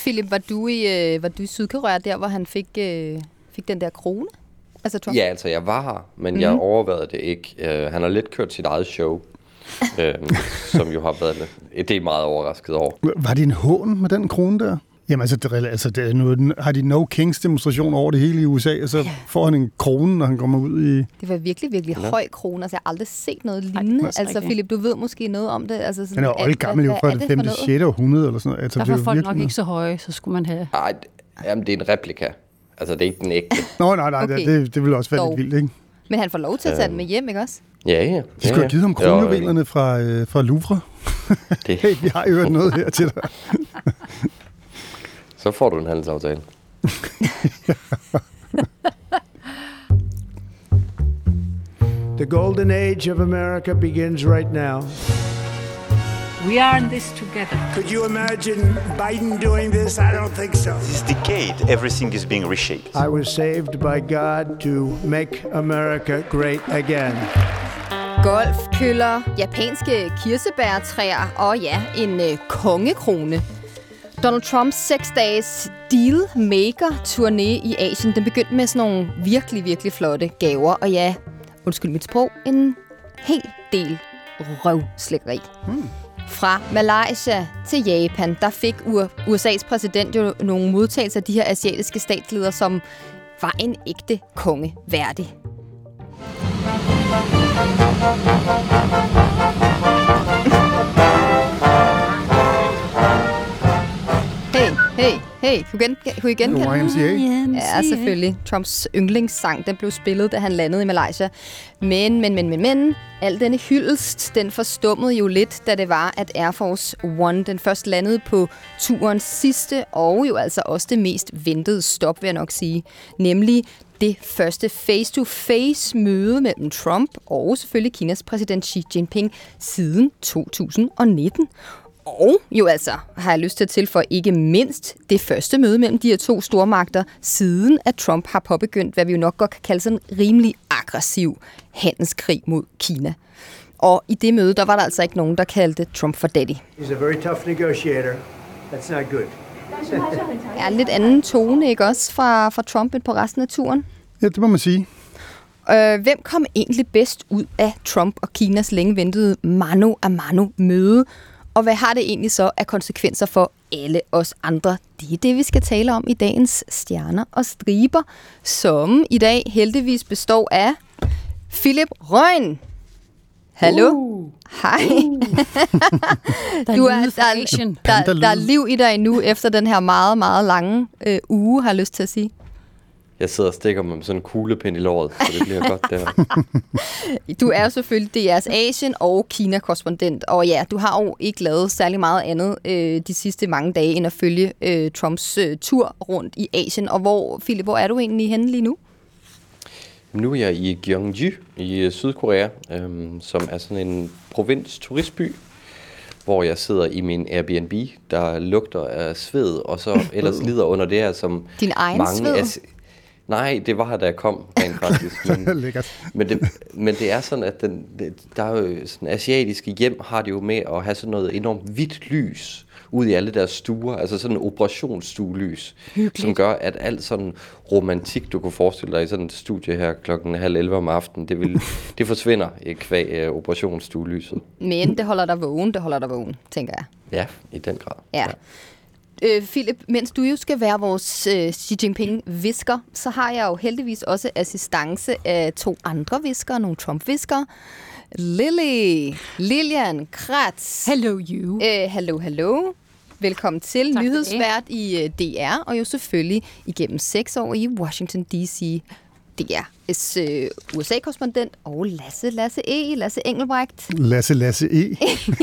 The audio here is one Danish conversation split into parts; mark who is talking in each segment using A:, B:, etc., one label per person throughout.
A: Philip, var du i Sydkorea, der hvor han fik den der krone? Altså Trump?
B: Ja, altså jeg var her, men jeg overvejede det ikke. Han har lidt kørt sit eget show, som jo har været det er meget overrasket over.
C: Var det en hån med den krone der? Jamen altså det er nu, har de No Kings demonstration over det hele i USA, og så får han en krone, når han kommer ud i...
A: Det var virkelig, virkelig høj krone. Altså, jeg har aldrig set noget lignende. Altså, Philip, du ved måske noget om det. Altså, sådan,
C: han er jo oldgammel, jo fra det 5. 6. århundrede eller sådan noget. Altså,
D: derfor er folk
C: virkelig...
D: nok ikke så høje, så skulle man have...
B: Nej, jamen, det er en replika. Altså, det er ikke den ægte.
C: Nej,
A: Okay.
C: det vil også være lidt vildt, ikke?
A: Men han får lov til at tage den med hjem, ikke også?
B: Ja.
C: De skulle have givet ham kronjuvelerne fra Louvre. Hey, vi har jo noget her til dig.
B: Så får du en handelsaftale.
E: The golden age of America begins right now.
F: We are in this together.
E: Could you imagine Biden doing this? I don't think so.
G: This decade, everything is being reshaped.
E: I was saved by God to make America great again.
A: Golfkøller, japanske kirsebærtræer og en kongekrone. Donald Trumps 6-dages Dealmaker-turné i Asien, den begyndte med sådan nogle virkelig, virkelig flotte gaver. Og undskyld mit sprog, en hel del røvslækkeri. Fra Malaysia til Japan, der fik USA's præsident jo nogle modtagelser af de her asiatiske statsledere, som var en ægte konge værdig. Hey, kunne I genkende den? Ja, selvfølgelig. Trumps yndlingssang, den blev spillet, da han landede i Malaysia. Men, al denne hyldest, den forstummede jo lidt, da det var, at Air Force One, den først landede på turens sidste, og jo altså også det mest ventede stop, vil jeg nok sige. Nemlig det første face-to-face møde mellem Trump og selvfølgelig Kinas præsident Xi Jinping siden 2019. Og jo altså, har jeg lyst til at tilføje ikke mindst det første møde mellem de her to stormagter, siden at Trump har påbegyndt, hvad vi jo nok godt kan kalde sådan en rimelig aggressiv handelskrig mod Kina. Og i det møde, der var der altså ikke nogen, der kaldte Trump for daddy.
E: He's a very tough negotiator. That's not good.
A: Ja, lidt anden tone, ikke også, fra Trump end på resten af turen?
C: Ja, det må man sige.
A: Hvem kom egentlig bedst ud af Trump og Kinas længe ventede mano a mano møde? Og hvad har det egentlig så af konsekvenser for alle os andre? Det er det, vi skal tale om i dagens Stjerner og Striber, som i dag heldigvis består af Philip Røgn. Hallo? Hej. Der er liv i dig nu efter den her meget, meget lange uge, har jeg lyst til at sige.
B: Jeg sidder og stikker mig med sådan en kuglepind i låret, så det bliver godt der.
A: Du er jo selvfølgelig DR's Asien- og Kina-korrespondent, og ja, du har jo ikke lavet særlig meget andet de sidste mange dage, end at følge Trumps tur rundt i Asien. Og Philip, hvor er du egentlig henne lige nu?
B: Nu er jeg i Gyeongju i Sydkorea, som er sådan en provins-turistby, hvor jeg sidder i min Airbnb, der lugter af sved, og så ellers lider under det her, som
A: din egen
B: mange
A: sved?
B: Nej, det var her, da jeg kom, rent faktisk. Men det er sådan, at der er jo sådan asiatiske hjem, har det jo med at have sådan noget enormt hvidt lys ud i alle deres stuer, altså sådan en operationsstuelys, som gør, at alt sådan romantik, du kunne forestille dig i sådan et studie her 10:30 om aftenen, det forsvinder kvæg operationsstuelyset.
A: Men det holder dig vågen, tænker jeg.
B: Ja, i den grad.
A: Ja. Philip, mens du jo skal være vores Xi Jinping-visker, så har jeg jo heldigvis også assistance af 2 andre viskere, nogle Trump-viskere. Lilian Kratz.
D: Hello you.
A: Hello. Velkommen til, nyhedsvært i DR, og jo selvfølgelig igennem 6 år i Washington D.C. DR's USA-korrespondent og Lasse Engelbrecht.
C: Lasse E.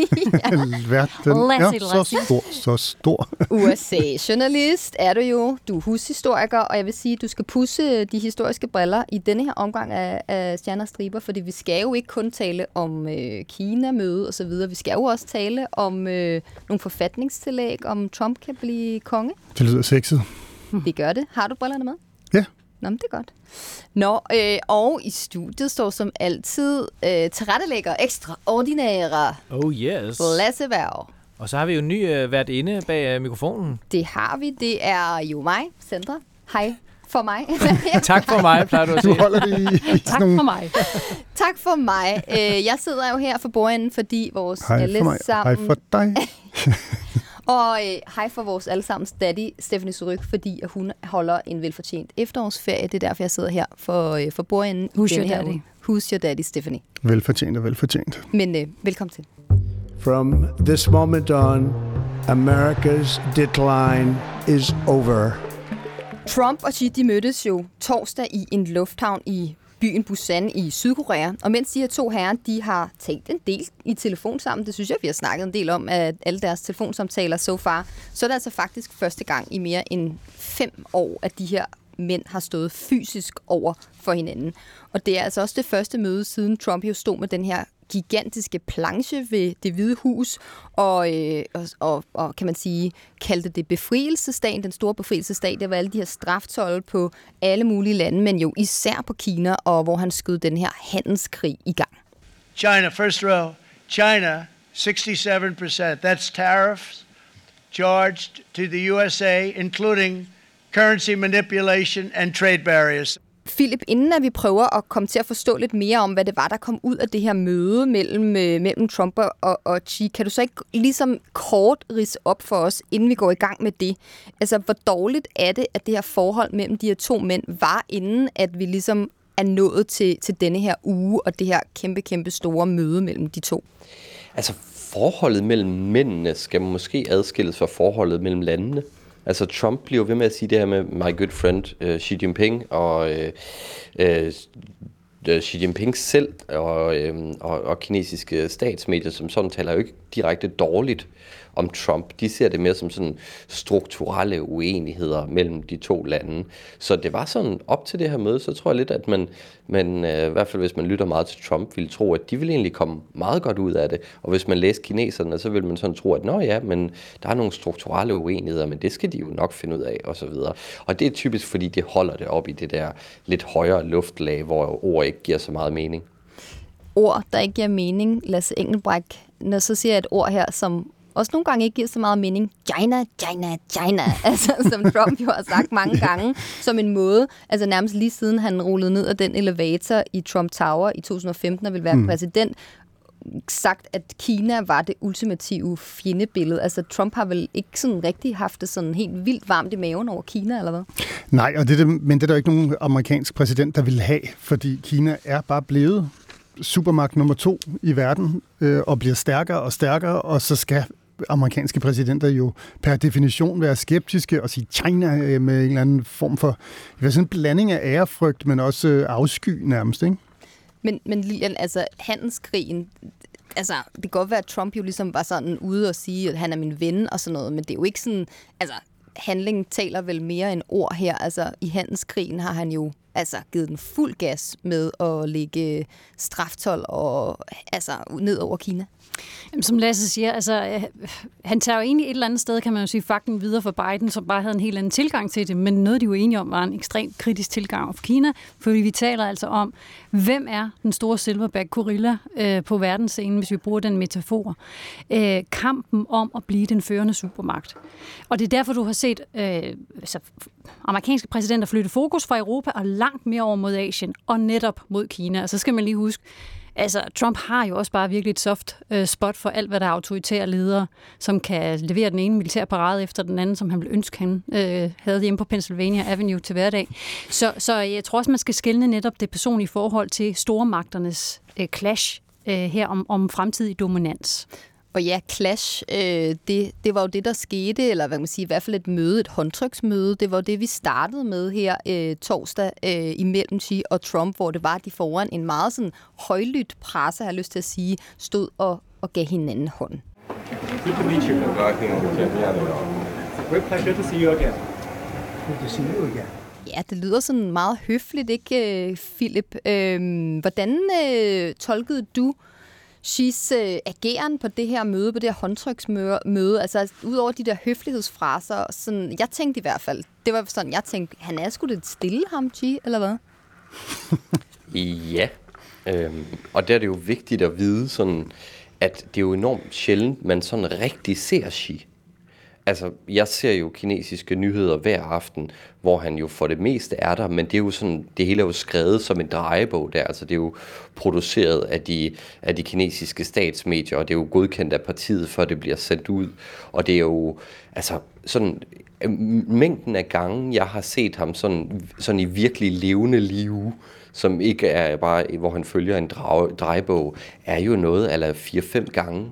C: Så stor.
A: USA-journalist er du jo. Du er hushistoriker, og jeg vil sige, at du skal pusse de historiske briller i denne her omgang af Stjerner og Striber, fordi vi skal jo ikke kun tale om Kina-møde og så videre. Vi skal jo også tale om nogle forfatningstillæg, om Trump kan blive konge.
C: Det lyder sexet.
A: Det gør det. Har du brillerne med?
C: Ja.
A: Nå, men det er godt. Og i studiet står som altid tilrettelægger ekstraordinære
H: Oh yes.
A: Lasse Værg.
D: Og så har vi jo en ny vært inde bag mikrofonen.
A: Det har vi. Det er jo mig, Sandra. Hej for mig.
D: Tak for mig, plejer du at sige.
C: Du holder det i
A: tak for mig. Tak for mig. Jeg sidder jo her for bordenden, fordi vores alle sammen...
C: Hej for dig.
A: Og hej for vores allesammens daddy, Stephanie Surrugue, fordi hun holder en velfortjent efterårsferie. Det er derfor, jeg sidder her for bordenden.
H: Who's your daddy?
A: Who's your daddy, Stephanie?
C: Velfortjent og velfortjent.
A: Men velkommen til.
E: From this moment on, America's decline is over.
A: Trump og Xi, de mødtes jo torsdag i en lufthavn i byen Busan i Sydkorea. Og mens de her to herrer, de har talt en del i telefon sammen, det synes jeg, vi har snakket en del om, at alle deres telefonsamtaler so far, så er det altså faktisk første gang i mere end 5 år, at de her mænd har stået fysisk over for hinanden. Og det er altså også det første møde, siden Trump jo stod med den her gigantiske planche ved Det Hvide Hus, og kan man sige, kaldte det befrielsesdagen, den store befrielsesdag. Det var alle de her straftolde på alle mulige lande, men jo især på Kina, og hvor han skød den her handelskrig i gang.
I: China, first row. China, 67%. That's tariffs charged to the USA, including currency manipulation and trade barriers.
A: Philip, inden at vi prøver at komme til at forstå lidt mere om, hvad det var, der kom ud af det her møde mellem Trump og Xi, kan du så ikke ligesom kort ridse op for os, inden vi går i gang med det? Altså, hvor dårligt er det, at det her forhold mellem de her to mænd var, inden at vi ligesom er nået til denne her uge og det her kæmpe store møde mellem de to?
B: Altså, forholdet mellem mændene skal måske adskilles fra forholdet mellem landene. Altså Trump bliver ved med at sige det her med my good friend Xi Jinping, og Xi Jinping selv og kinesiske statsmedier som sådan taler jo ikke direkte dårligt om Trump. De ser det mere som sådan strukturelle uenigheder mellem de to lande. Så det var sådan op til det her møde, så tror jeg lidt, at man i hvert fald hvis man lytter meget til Trump, ville tro, at de ville egentlig komme meget godt ud af det. Og hvis man læser kineserne, så vil man sådan tro, at nå ja, men der er nogle strukturelle uenigheder, men det skal de jo nok finde ud af, og så videre. Og det er typisk, fordi de holder det op i det der lidt højere luftlag, hvor ord ikke giver så meget mening.
A: Ord, der ikke giver mening, Lasse Engelbrecht. Når så siger jeg et ord her, som også nogle gange ikke giver så meget mening. China. Altså, som Trump jo har sagt mange gange, som en måde, altså nærmest lige siden han rullede ned af den elevator i Trump Tower i 2015 og ville være præsident, sagt, at Kina var det ultimative fjendebillede. Altså, Trump har vel ikke sådan rigtig haft det sådan helt vildt varmt i maven over Kina, eller hvad?
C: Nej, men det er der ikke nogen amerikansk præsident, der vil have, fordi Kina er bare blevet supermagt nummer 2 i verden, og bliver stærkere og stærkere, og så skal amerikanske præsidenter jo per definition være skeptiske og sige China med en eller anden form for sådan en blanding af ærefrygt, men også afsky nærmest, ikke?
A: Men Lilian, altså handelskrigen, altså det kan godt være, at Trump jo ligesom var sådan ude og sige, at han er min ven og sådan noget, men det er jo ikke sådan, altså handlingen taler vel mere end ord her. Altså i handelskrigen har han jo altså givet den fuld gas med at lægge straftold og altså ned over Kina.
H: Jamen, som Lasse siger, altså han tager jo egentlig et eller andet sted, kan man jo sige, fakten videre for Biden, som bare havde en helt anden tilgang til det, men noget de jo enige om var en ekstremt kritisk tilgang for Kina, fordi vi taler altså om, hvem er den store silverback gorilla på verdensscenen, hvis vi bruger den metafor. Kampen om at blive den førende supermagt. Og det er derfor, du har set amerikanske præsidenter flytte fokus fra Europa og langt mere over mod Asien, og netop mod Kina. Og så skal man lige huske, altså, Trump har jo også bare virkelig et soft spot for alt, hvad der er autoritære ledere, som kan levere den ene militær parade efter den anden, som han ville ønske, han havde hjemme på Pennsylvania Avenue til hverdag. Så jeg tror også, man skal skelne netop det personlige forhold til stormagternes clash her om fremtidig dominans.
A: Og ja, clash, det var jo det, der skete, eller hvad kan man sige, i hvert fald et møde, et håndtryksmøde. Det var jo det, vi startede med her torsdag imellem Xi og Trump, hvor det var, at de foran en meget sådan højlydt presse, har jeg lyst til at sige, stod og gav hinanden hånd.
J: Good to meet you. Great pleasure to see you again.
E: Good to see you again.
A: Ja, det lyder sådan meget høfligt, ikke, Philip? Hvordan tolkede du Xis ageren på det her møde, på det her håndtryksmøde, altså udover de der høflighedsfraser, sådan, jeg tænkte i hvert fald, det var sådan, jeg tænkte, han er sgu lidt stille ham, Xi, eller hvad?
B: Ja, og der er det jo vigtigt at vide sådan, at det er jo enormt sjældent, man sådan rigtig ser Xi. Altså, jeg ser jo kinesiske nyheder hver aften, hvor han jo for det meste er der, men det er jo sådan, det hele er jo skrevet som en drejebog der, altså det er jo produceret af de kinesiske statsmedier, og det er jo godkendt af partiet, før det bliver sendt ud, og det er jo, altså, sådan, mængden af gange, jeg har set ham sådan i virkelig levende liv, som ikke er bare, hvor han følger en drejebog, er jo noget eller 4-5 gange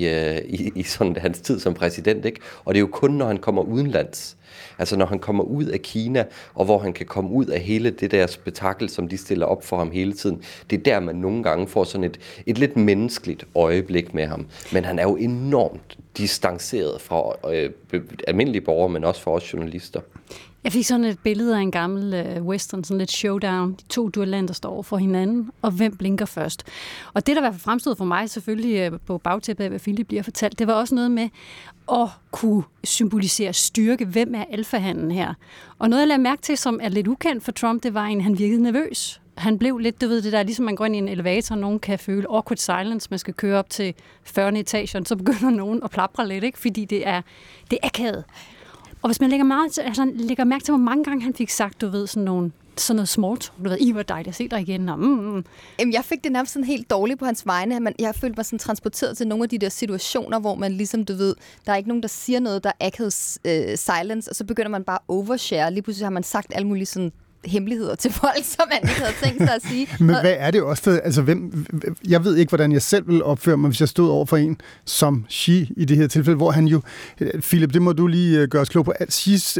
B: i sådan hans tid som præsident, ikke? Og det er jo kun, når han kommer udenlands. Altså når han kommer ud af Kina, og hvor han kan komme ud af hele det der spektakel, som de stiller op for ham hele tiden. Det er der, man nogle gange får sådan et lidt menneskeligt øjeblik med ham. Men han er jo enormt distanceret fra almindelige borgere, men også for os journalister.
H: Jeg fik sådan et billede af en gammel western, sådan lidt showdown. De 2 duellanter står over for hinanden, og hvem blinker først? Og det, der var fremstået for mig, selvfølgelig på bagtæppet af, hvad Philip bliver fortalt, det var også noget med at kunne symbolisere styrke. Hvem er alfahanden her? Og noget, jeg lagde mærke til, som er lidt ukendt for Trump, det var han virkede nervøs. Han blev lidt, du ved, det der, ligesom man går ind i en elevator, og nogen kan føle awkward silence, man skal køre op til 40. etagen, så begynder nogen at plapre lidt, ikke? Fordi det er akavet. Og hvis man lægger mærke til, hvor mange gange han fik sagt, du ved, sådan noget small talk, du ved, I var dejligt at se dig igen.
A: Jamen, jeg fik det nærmest sådan helt dårligt på hans vegne. Jeg følte mig sådan transporteret til nogle af de der situationer, hvor man ligesom, du ved, der er ikke nogen, der siger noget, der er akavet silence, og så begynder man bare at overshare. Lige pludselig har man sagt alle mulige sådan hemmeligheder til folk, som man ikke havde tænkt sig at sige.
C: Men hvad er det også for, altså jeg ved ikke, hvordan jeg selv ville opføre mig, hvis jeg stod over for en som Xi i det her tilfælde, hvor han jo, Philip, det må du lige gøre os klog på, at Xi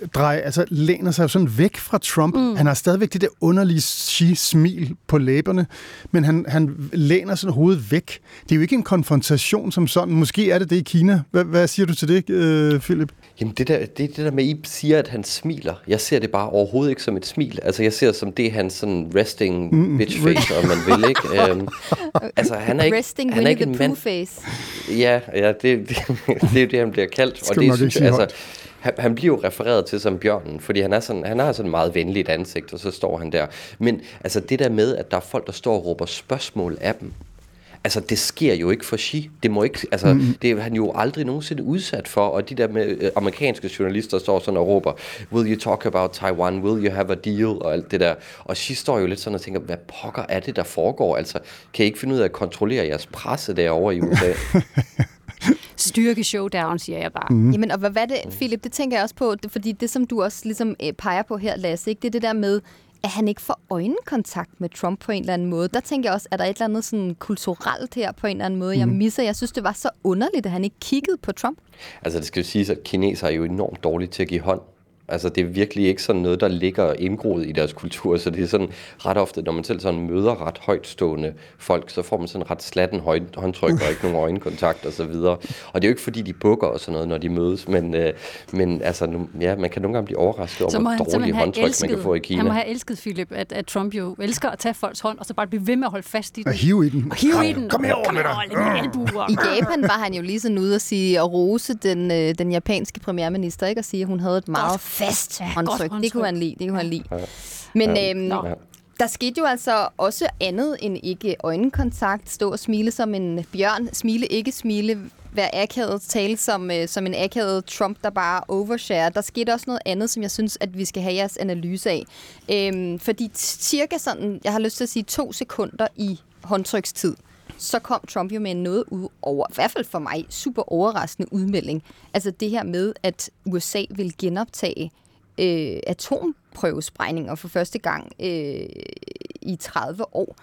C: læner sig sådan væk fra Trump. Han har stadigvæk det der underlige Xi-smil på læberne, men han læner sådan hovedet væk. Det er jo ikke en konfrontation som sådan. Måske er det i Kina. Hvad siger du til det, Philip?
B: Jamen, det er det der med, I siger, at han smiler. Jeg ser det bare overhovedet ikke som et smil. Altså, jeg ser som det hans sådan resting bitch face, om man vil, ikke? Altså, han er ikke...
A: Resting
B: han er ikke
A: Winnie the Pooh face.
B: Ja, det er jo det, han bliver kaldt. Og det synes jeg, altså... Han bliver jo refereret til som bjørnen, fordi han har sådan et meget venligt ansigt, og så står han der. Men altså, det der med, at der er folk, der står og råber spørgsmål af dem, altså, det sker jo ikke for Xi. Det må ikke, altså, det er han jo aldrig nogensinde udsat for, og de der med amerikanske journalister står sådan og råber, will you talk about Taiwan, will you have a deal, og alt det der. Og Xi står jo lidt sådan og tænker, hvad pokker er det, der foregår? Altså, kan I ikke finde ud af at kontrollere jeres presse derovre i USA?
H: Styrke showdown, siger jeg bare.
A: Jamen, og hvad er det, Philip? Det tænker jeg også på, fordi det, som du også ligesom peger på her, Lasse, ikke? Det er det der med, at han ikke får øjenkontakt med Trump på en eller anden måde. Der tænker jeg også, at der er et eller andet sådan kulturelt her på en eller anden måde, jeg misser. Jeg synes, det var så underligt, at han ikke kiggede på Trump. Altså, det skal jo siges, at kinesere er jo enormt dårlige til at give hånd. Altså, det er virkelig ikke sådan noget, der ligger indgroet i deres kultur, så det er sådan ret ofte, når man selv sådan møder ret højtstående folk, så får man sådan ret slatten håndtryk og ikke nogen øjenkontakt og så videre. Og det er jo ikke fordi, de bukker og sådan noget, når de mødes, men altså, ja, man kan nogle gange blive overrasket over, hvor dårlige håndtryk man kan få i Kina.
H: Han må have elsket, Philip, at Trump jo elsker at tage folks hånd, og så bare blive ved med at holde fast i den.
C: Og hive i den.
H: Kom herover med dig.
A: I Japan var han jo lige sådan ude og rose den japanske premierminister, ikke? Og sige, at hun havde et meget fast håndtryk. Det kunne han lide. Men der skete jo altså også andet end ikke øjenkontakt, stå og smile som en bjørn, smile ikke smile, være akavet, tale som en akavet Trump, der bare overshare. Der skete også noget andet, som jeg synes, at vi skal have jeres analyse af. Fordi cirka sådan, jeg har lyst til at sige 2 sekunder i håndtrykstid, så kom Trump jo med noget over, i hvert fald for mig, super overraskende udmelding. Altså det her med, at USA vil genoptage atomprøvesprængninger for første gang i 30 år.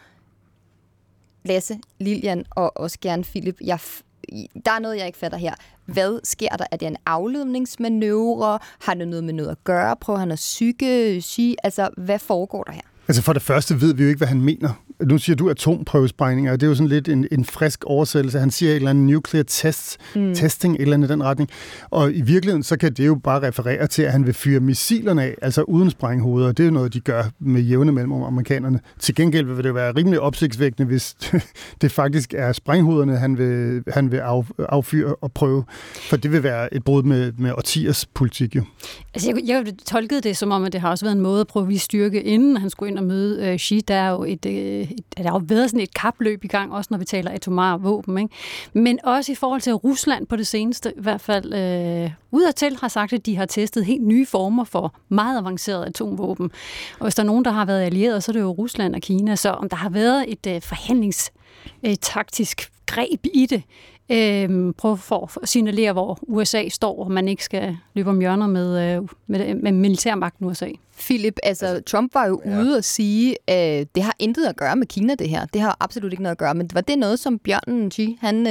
A: Lasse, Lilian og også gerne Philip, der er noget, jeg ikke fatter her. Hvad sker der? Er det en afledningsmanøvre? Har det noget med noget at gøre? Prøver han at sige? Altså, hvad foregår der her?
C: Altså for det første ved vi jo ikke, hvad han mener. Nu siger du atomprøvesprængninger, og det er jo sådan lidt en frisk oversættelse. Han siger et eller andet nuclear testing, et eller andet i den retning. Og i virkeligheden, så kan det jo bare referere til, at han vil fyre missilerne af, altså uden sprænghoveder. Det er jo noget, de gør med jævne mellem amerikanerne. Til gengæld vil det jo være rimelig opsigtsvækkende, hvis det faktisk er sprænghovederne, han vil affyre og prøve. For det vil være et brud med årtiers politik jo. Altså
H: jeg tolkede det som om, at det har også været en måde at prøve at vise styrke, inden han skulle ind og møde Xi. Der er jo et der har jo været sådan et kapløb i gang, også når vi taler atomare våben, ikke? Men også i forhold til Rusland på det seneste, i hvert fald udadtil har sagt, at de har testet helt nye former for meget avancerede atomvåben. Og hvis der er nogen, der har været allieret, så er det jo Rusland og Kina. Så om der har været et forhandlingstaktisk greb i det, prøve for at signalere, hvor USA står, og man ikke skal løbe om hjørner med militærmagten USA.
A: Philip, altså Trump var jo ude og sige, at det har intet at gøre med Kina, det her. Det har absolut ikke noget at gøre. Men var det noget, som bjørnen Xi, han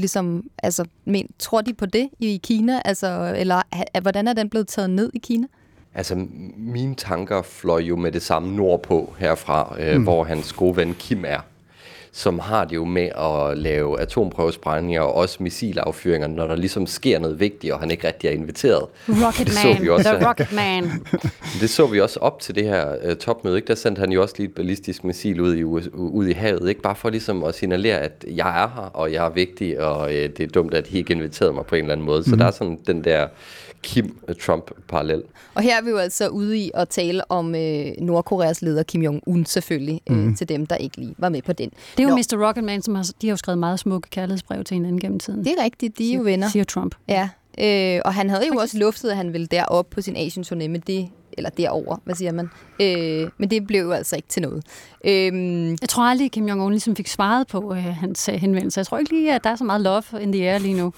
A: tror de på det i Kina? Altså, eller hvordan er den blevet taget ned i Kina?
B: Altså, mine tanker fløj jo med det samme nordpå herfra, hvor hans gode ven Kim er, som har det jo med at lave atomprøvesprængninger og også missilaffyringer, når der ligesom sker noget vigtigt, og han ikke rigtig er inviteret.
H: Rocket Man.
B: Det så vi også op til det her topmøde, ikke? Der sendte han jo også lige et ballistisk missil ud i havet, ikke? Bare for ligesom at signalere, at jeg er her, og jeg er vigtig, og det er dumt, at I ikke inviterede mig på en eller anden måde. Så der er sådan den der Kim-Trump-parallel.
A: Og her er vi jo altså ude i at tale om Nordkoreas leder Kim Jong-un selvfølgelig, til dem, der ikke lige var med på den.
H: Det er jo Mr. Rocketman, som de har jo skrevet meget smukke kærlighedsbrev til hinanden gennem tiden.
A: Det er rigtigt, de er jo venner.
H: Siger Trump.
A: Ja, og han havde jo også luftet, at han ville derop på sin Asien-turné med det, eller derover, hvad siger man? Men det blev jo altså ikke til noget.
H: Jeg tror aldrig, Kim Jong-un ligesom fik svaret på hans henvendelse. Jeg tror ikke lige, at der er så meget love in the air lige nu.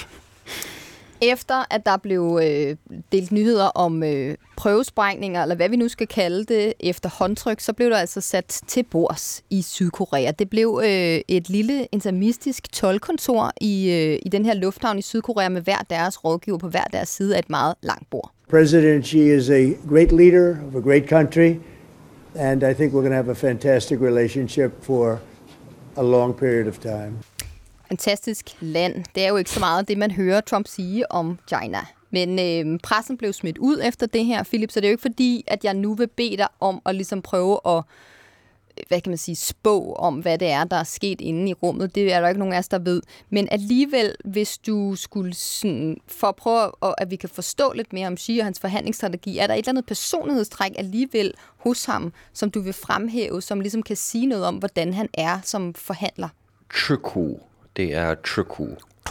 A: Efter at der blev delt nyheder om prøvesprængninger, eller hvad vi nu skal kalde det, efter håndtryk, så blev der altså sat til bords i Sydkorea. Det blev et lille interimistisk toldkontor i den her lufthavn i Sydkorea med hver deres rådgiver på hver deres side af et meget langt bord.
E: President Xi is a great leader of a great country, and I think we're going to have a fantastic relationship for a long period of time.
A: Fantastisk land. Det er jo ikke så meget det, man hører Trump sige om China. Men pressen blev smidt ud efter det her, Philip, så det er jo ikke fordi, at jeg nu vil bede dig om at ligesom prøve at, hvad kan man sige, spå om, hvad det er, der er sket inde i rummet. Det er der ikke nogen af os, der ved. Men alligevel, hvis du skulle sådan, for at prøve, at vi kan forstå lidt mere om Xi og hans forhandlingsstrategi, er der et eller andet personlighedstræk alligevel hos ham, som du vil fremhæve, som ligesom kan sige noget om, hvordan han er som forhandler?
B: Det er Truku.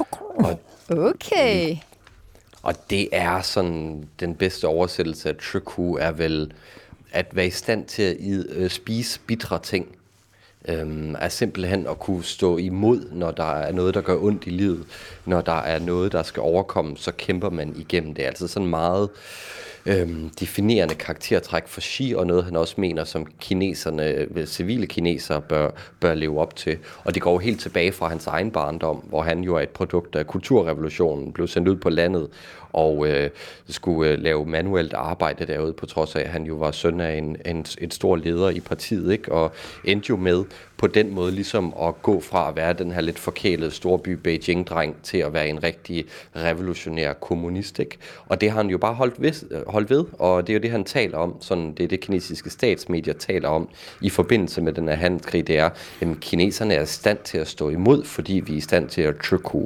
A: Okay.
B: Og det er sådan, den bedste oversættelse af Truku er vel at være i stand til at spise bitre ting. Er simpelthen at kunne stå imod, når der er noget, der gør ondt i livet. Når der er noget, der skal overkomme, så kæmper man igennem det. Altså sådan meget definerende karaktertræk for Xi, og noget han også mener, som kineserne, civile kinesere bør leve op til. Og det går jo helt tilbage fra hans egen barndom, hvor han jo er et produkt af kulturrevolutionen, blev sendt ud på landet og skulle lave manuelt arbejde derude, på trods af, at han jo var søn af en stor leder i partiet, ikke? Og endte jo med på den måde ligesom at gå fra at være den her lidt forkælede storby Beijing-dreng til at være en rigtig revolutionær kommunist, ikke? Og det har han jo bare holdt ved, og det er jo det, han taler om. Sådan, det er det, kinesiske statsmedier taler om i forbindelse med den her handelskrig. Det er, at kineserne er i stand til at stå imod, fordi vi er i stand til at trykke.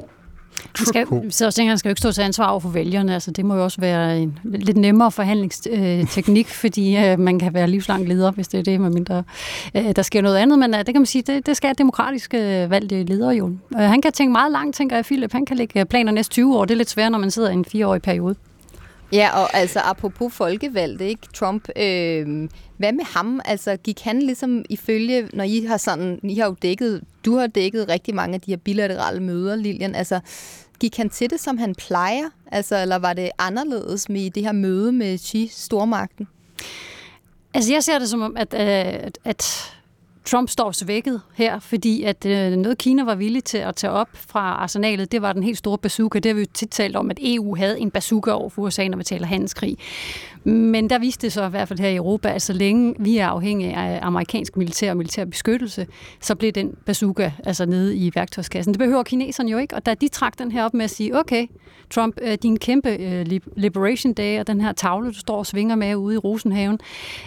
H: Så tænker han skal jo ikke stå til ansvar over for vælgerne. Altså, det må jo også være en lidt nemmere forhandlingsteknik, fordi man kan være livslang leder, hvis det er det, medmindre der sker noget andet. Men det kan man sige, det skal demokratisk valgte ledere jo. Han kan tænke meget langt, tænker jeg, Philip. Han kan lægge planer næste 20 år. Det er lidt svært, når man sidder i en 4-årig periode.
A: Ja, og altså apropos folkevalgt, ikke? Trump, hvad med ham? Altså gik han ligesom ifølge, når I har jo du har dækket rigtig mange af de her bilaterale møder, Lilian, altså gik han til det, som han plejer? Altså, eller var det anderledes med det her møde med Xi, stormagten?
H: Altså jeg ser det som om, at Trump står svækket her, fordi at noget Kina var villig til at tage op fra arsenalet, det var den helt store bazooka. Det har vi jo tit talt om, at EU havde en bazooka over for USA, når vi taler handelskrig. Men der viste det så i hvert fald her i Europa, at så længe vi er afhængige af amerikansk militær og militær beskyttelse, så blev den bazooka altså nede i værktøjskassen. Det behøver kineserne jo ikke, og da de trak den her op med at sige, okay, Trump, din kæmpe Liberation Day og den her tavle, du står og svinger med ude i Rosenhaven,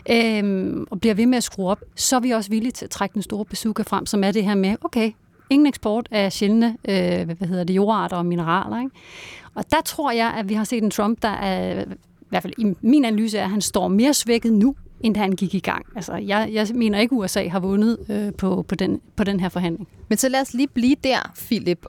H: og bliver ved med at skrue op, så er vi også villige til at trække den store bazooka frem, som er det her med, okay, ingen eksport af sjældne jordarter og mineraler. Ikke? Og der tror jeg, at vi har set en Trump, der er, i hvert fald i min analyse, er, at han står mere svækket nu, end da han gik i gang. Altså, jeg mener ikke, USA har vundet på den her forhandling.
A: Men så lad os lige blive der, Philip,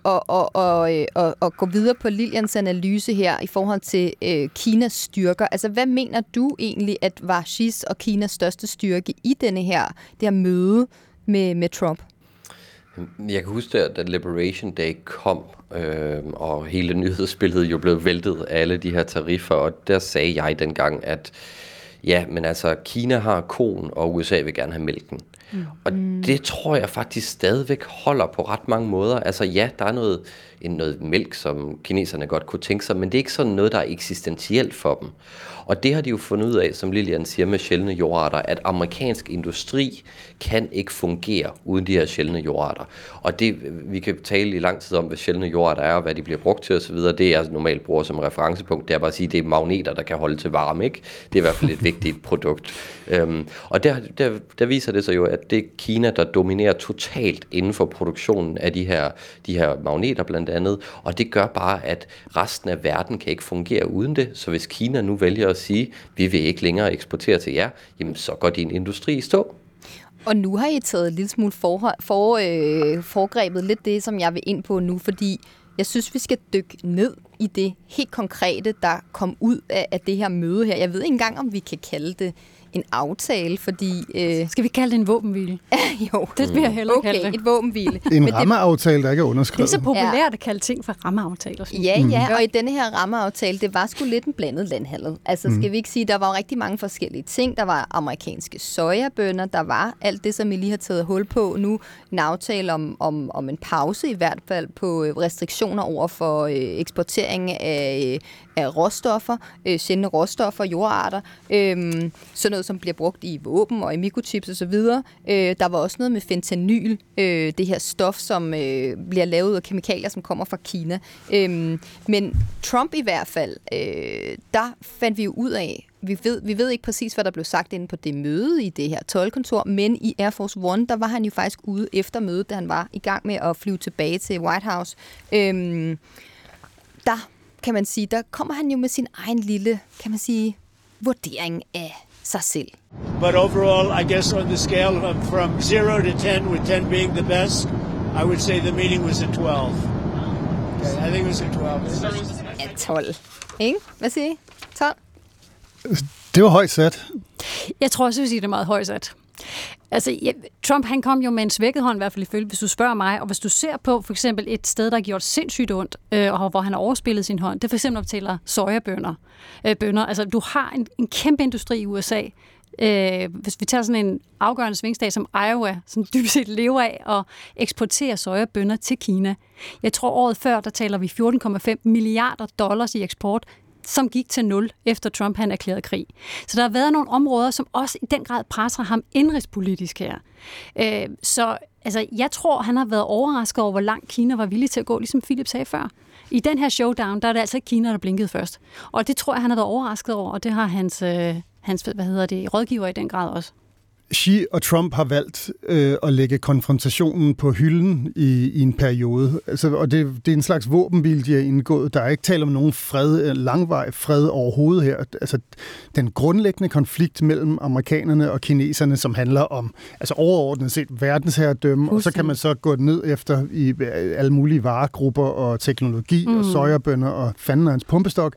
A: og gå videre på Lilians analyse her i forhold til Kinas styrker. Altså, hvad mener du egentlig, at var Xi's og Kinas største styrke i det her møde med Trump?
B: Jeg kan huske, da Liberation Day kom, og hele nyhedsbilledet jo blev væltet af alle de her tariffer, og der sagde jeg dengang, at ja, men altså, Kina har koen, og USA vil gerne have mælken. Og det tror jeg faktisk stadigvæk holder på ret mange måder. Altså ja, der er noget mælk, som kineserne godt kunne tænke sig, men det er ikke sådan noget, der er eksistentielt for dem. Og det har de jo fundet ud af, som Lilian siger med sjældne jordarter, at amerikansk industri kan ikke fungere uden de her sjældne jordarter. Og det, vi kan tale i lang tid om, hvad sjældne jordarter er, og hvad de bliver brugt til osv., det jeg normalt bruger som referencepunkt, det er bare at sige, at det er magneter, der kan holde til varme, ikke? Det er i hvert fald et vigtigt produkt. Og der viser det sig jo, at det er Kina, der dominerer totalt inden for produktionen af de her magneter blandt andet, og det gør bare, at resten af verden kan ikke fungere uden det. Så hvis Kina nu vælger at sige, vi vil ikke længere eksportere til jer, jamen så går din industri i stå.
A: Og nu har I taget en lille smule foregrebet lidt det, som jeg vil ind på nu, fordi jeg synes, vi skal dykke ned i det helt konkrete, der kom ud af det her møde her. Jeg ved ikke engang, om vi kan kalde det en aftale, fordi...
H: Skal vi kalde det en våbenhvile?
A: Jo.
H: Det bliver heller kalde det.
A: Et våbenhvile.
C: En rammeaftale, der ikke er underskrevet.
H: Det er så populært at kalde ting for rammeaftaler.
A: Ja, og i denne her rammeaftale, det var sgu lidt en blandet landhandel. Altså skal vi ikke sige, der var rigtig mange forskellige ting. Der var amerikanske sojabønner, der var alt det, som I lige har taget hul på nu. En aftale om en pause i hvert fald på restriktioner over for eksportering af råstoffer, sjældne råstoffer, jordarter, sådan noget, som bliver brugt i våben og i mikrochips osv. Der var også noget med fentanyl, det her stof, som bliver lavet af kemikalier, som kommer fra Kina. Men Trump i hvert fald, der fandt vi jo ud af, vi ved ikke præcis, hvad der blev sagt inde på det møde i det her toldkontor, men i Air Force One, der var han jo faktisk ude efter mødet, da han var i gang med at flyve tilbage til White House. Der kan man sige, der kommer han jo med sin egen lille, kan man sige, vurdering af sig selv.
I: But overall, I guess on the scale from 0 to 10, with 10 being the best, I would say the meeting was a 12. Okay, I think it was a 12.
A: Ja, 12. Ikke? Hvad siger I? 12?
C: Det var højt sat.
H: Jeg tror også, at det er meget højt sat. Altså, Trump, han kom jo med en svækket hånd, i hvert fald ifølge, hvis du spørger mig. Og hvis du ser på for eksempel et sted, der har gjort sindssygt ondt, og hvor han har overspillet sin hånd, det er for eksempel, at tæller sojabønner. Altså, du har en kæmpe industri i USA. Hvis vi tager sådan en afgørende svingstat som Iowa, som dybest set lever af at eksportere sojabønner til Kina. Jeg tror, året før, der taler vi $14,5 milliarder i eksport, som gik til 0, efter Trump han erklærede krig. Så der har været nogle områder, som også i den grad presser ham indrigspolitisk her. Så altså, jeg tror, han har været overrasket over, hvor langt Kina var villig til at gå, ligesom Philip sagde før. I den her showdown, der er det altså ikke Kina, der blinkede først. Og det tror jeg, han har været overrasket over, og det har hans rådgiver i den grad også.
C: Xi og Trump har valgt at lægge konfrontationen på hylden i en periode. Altså, og det er en slags våbenhvile, de har indgået. Der er ikke tale om nogen langvarig fred overhovedet her. Altså, den grundlæggende konflikt mellem amerikanerne og kineserne, som handler om altså overordnet set verdensherredømme, og så kan man så gå ned efter i alle mulige varegrupper og teknologi og sojabønner og fanden og hans pumpestok.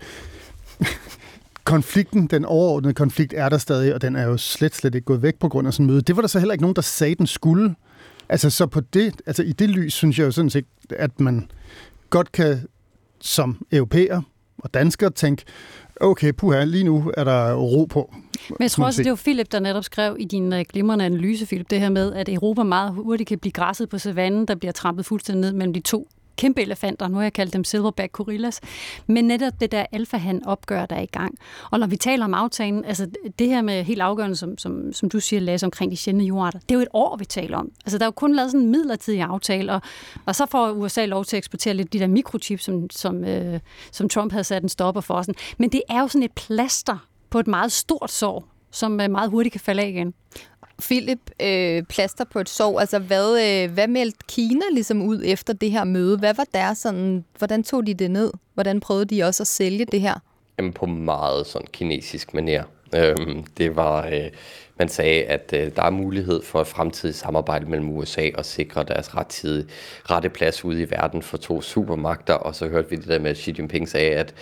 C: Konflikten, den overordnede konflikt, er der stadig, og den er jo slet ikke gået væk på grund af sådan en møde. Det var der så heller ikke nogen, der sagde, den skulle. Altså, så på det, altså i det lys, synes jeg jo sådan set, at man godt kan som europæer og danskere tænke, okay, puha, lige nu er der ro på.
H: Men jeg tror også, det var Philip, der netop skrev i din glimrende analyse, Philip, det her med, at Europa meget hurtigt kan blive græsset på savannen, der bliver trampet fuldstændig ned mellem de to kæmpe elefanter, nu har jeg kaldt dem silverback gorillas, men netop det der alfahan-opgør, der er i gang. Og når vi taler om aftalen, altså det her med helt afgørende, som du siger, Lasse, omkring de sjældne jordarter, det er jo et år, vi taler om. Altså der er jo kun lavet sådan en midlertidig aftale, og så får USA lov til at eksportere lidt de der mikrochips, som Trump havde sat en stopper for. Sådan. Men det er jo sådan et plaster på et meget stort sår, som meget hurtigt kan falde af igen.
A: Philip, plaster på et sår. Altså, hvad meldte Kina ligesom ud efter det her møde? Hvad var der sådan? Hvordan tog de det ned? Hvordan prøvede de også at sælge det her?
B: Jamen på meget sådan kinesisk manér. Det var, man sagde, at der er mulighed for et fremtidigt samarbejde mellem USA og sikre deres rette plads ude i verden for 2 supermagter. Og så hørte vi det der med, at Xi Jinping sagde, at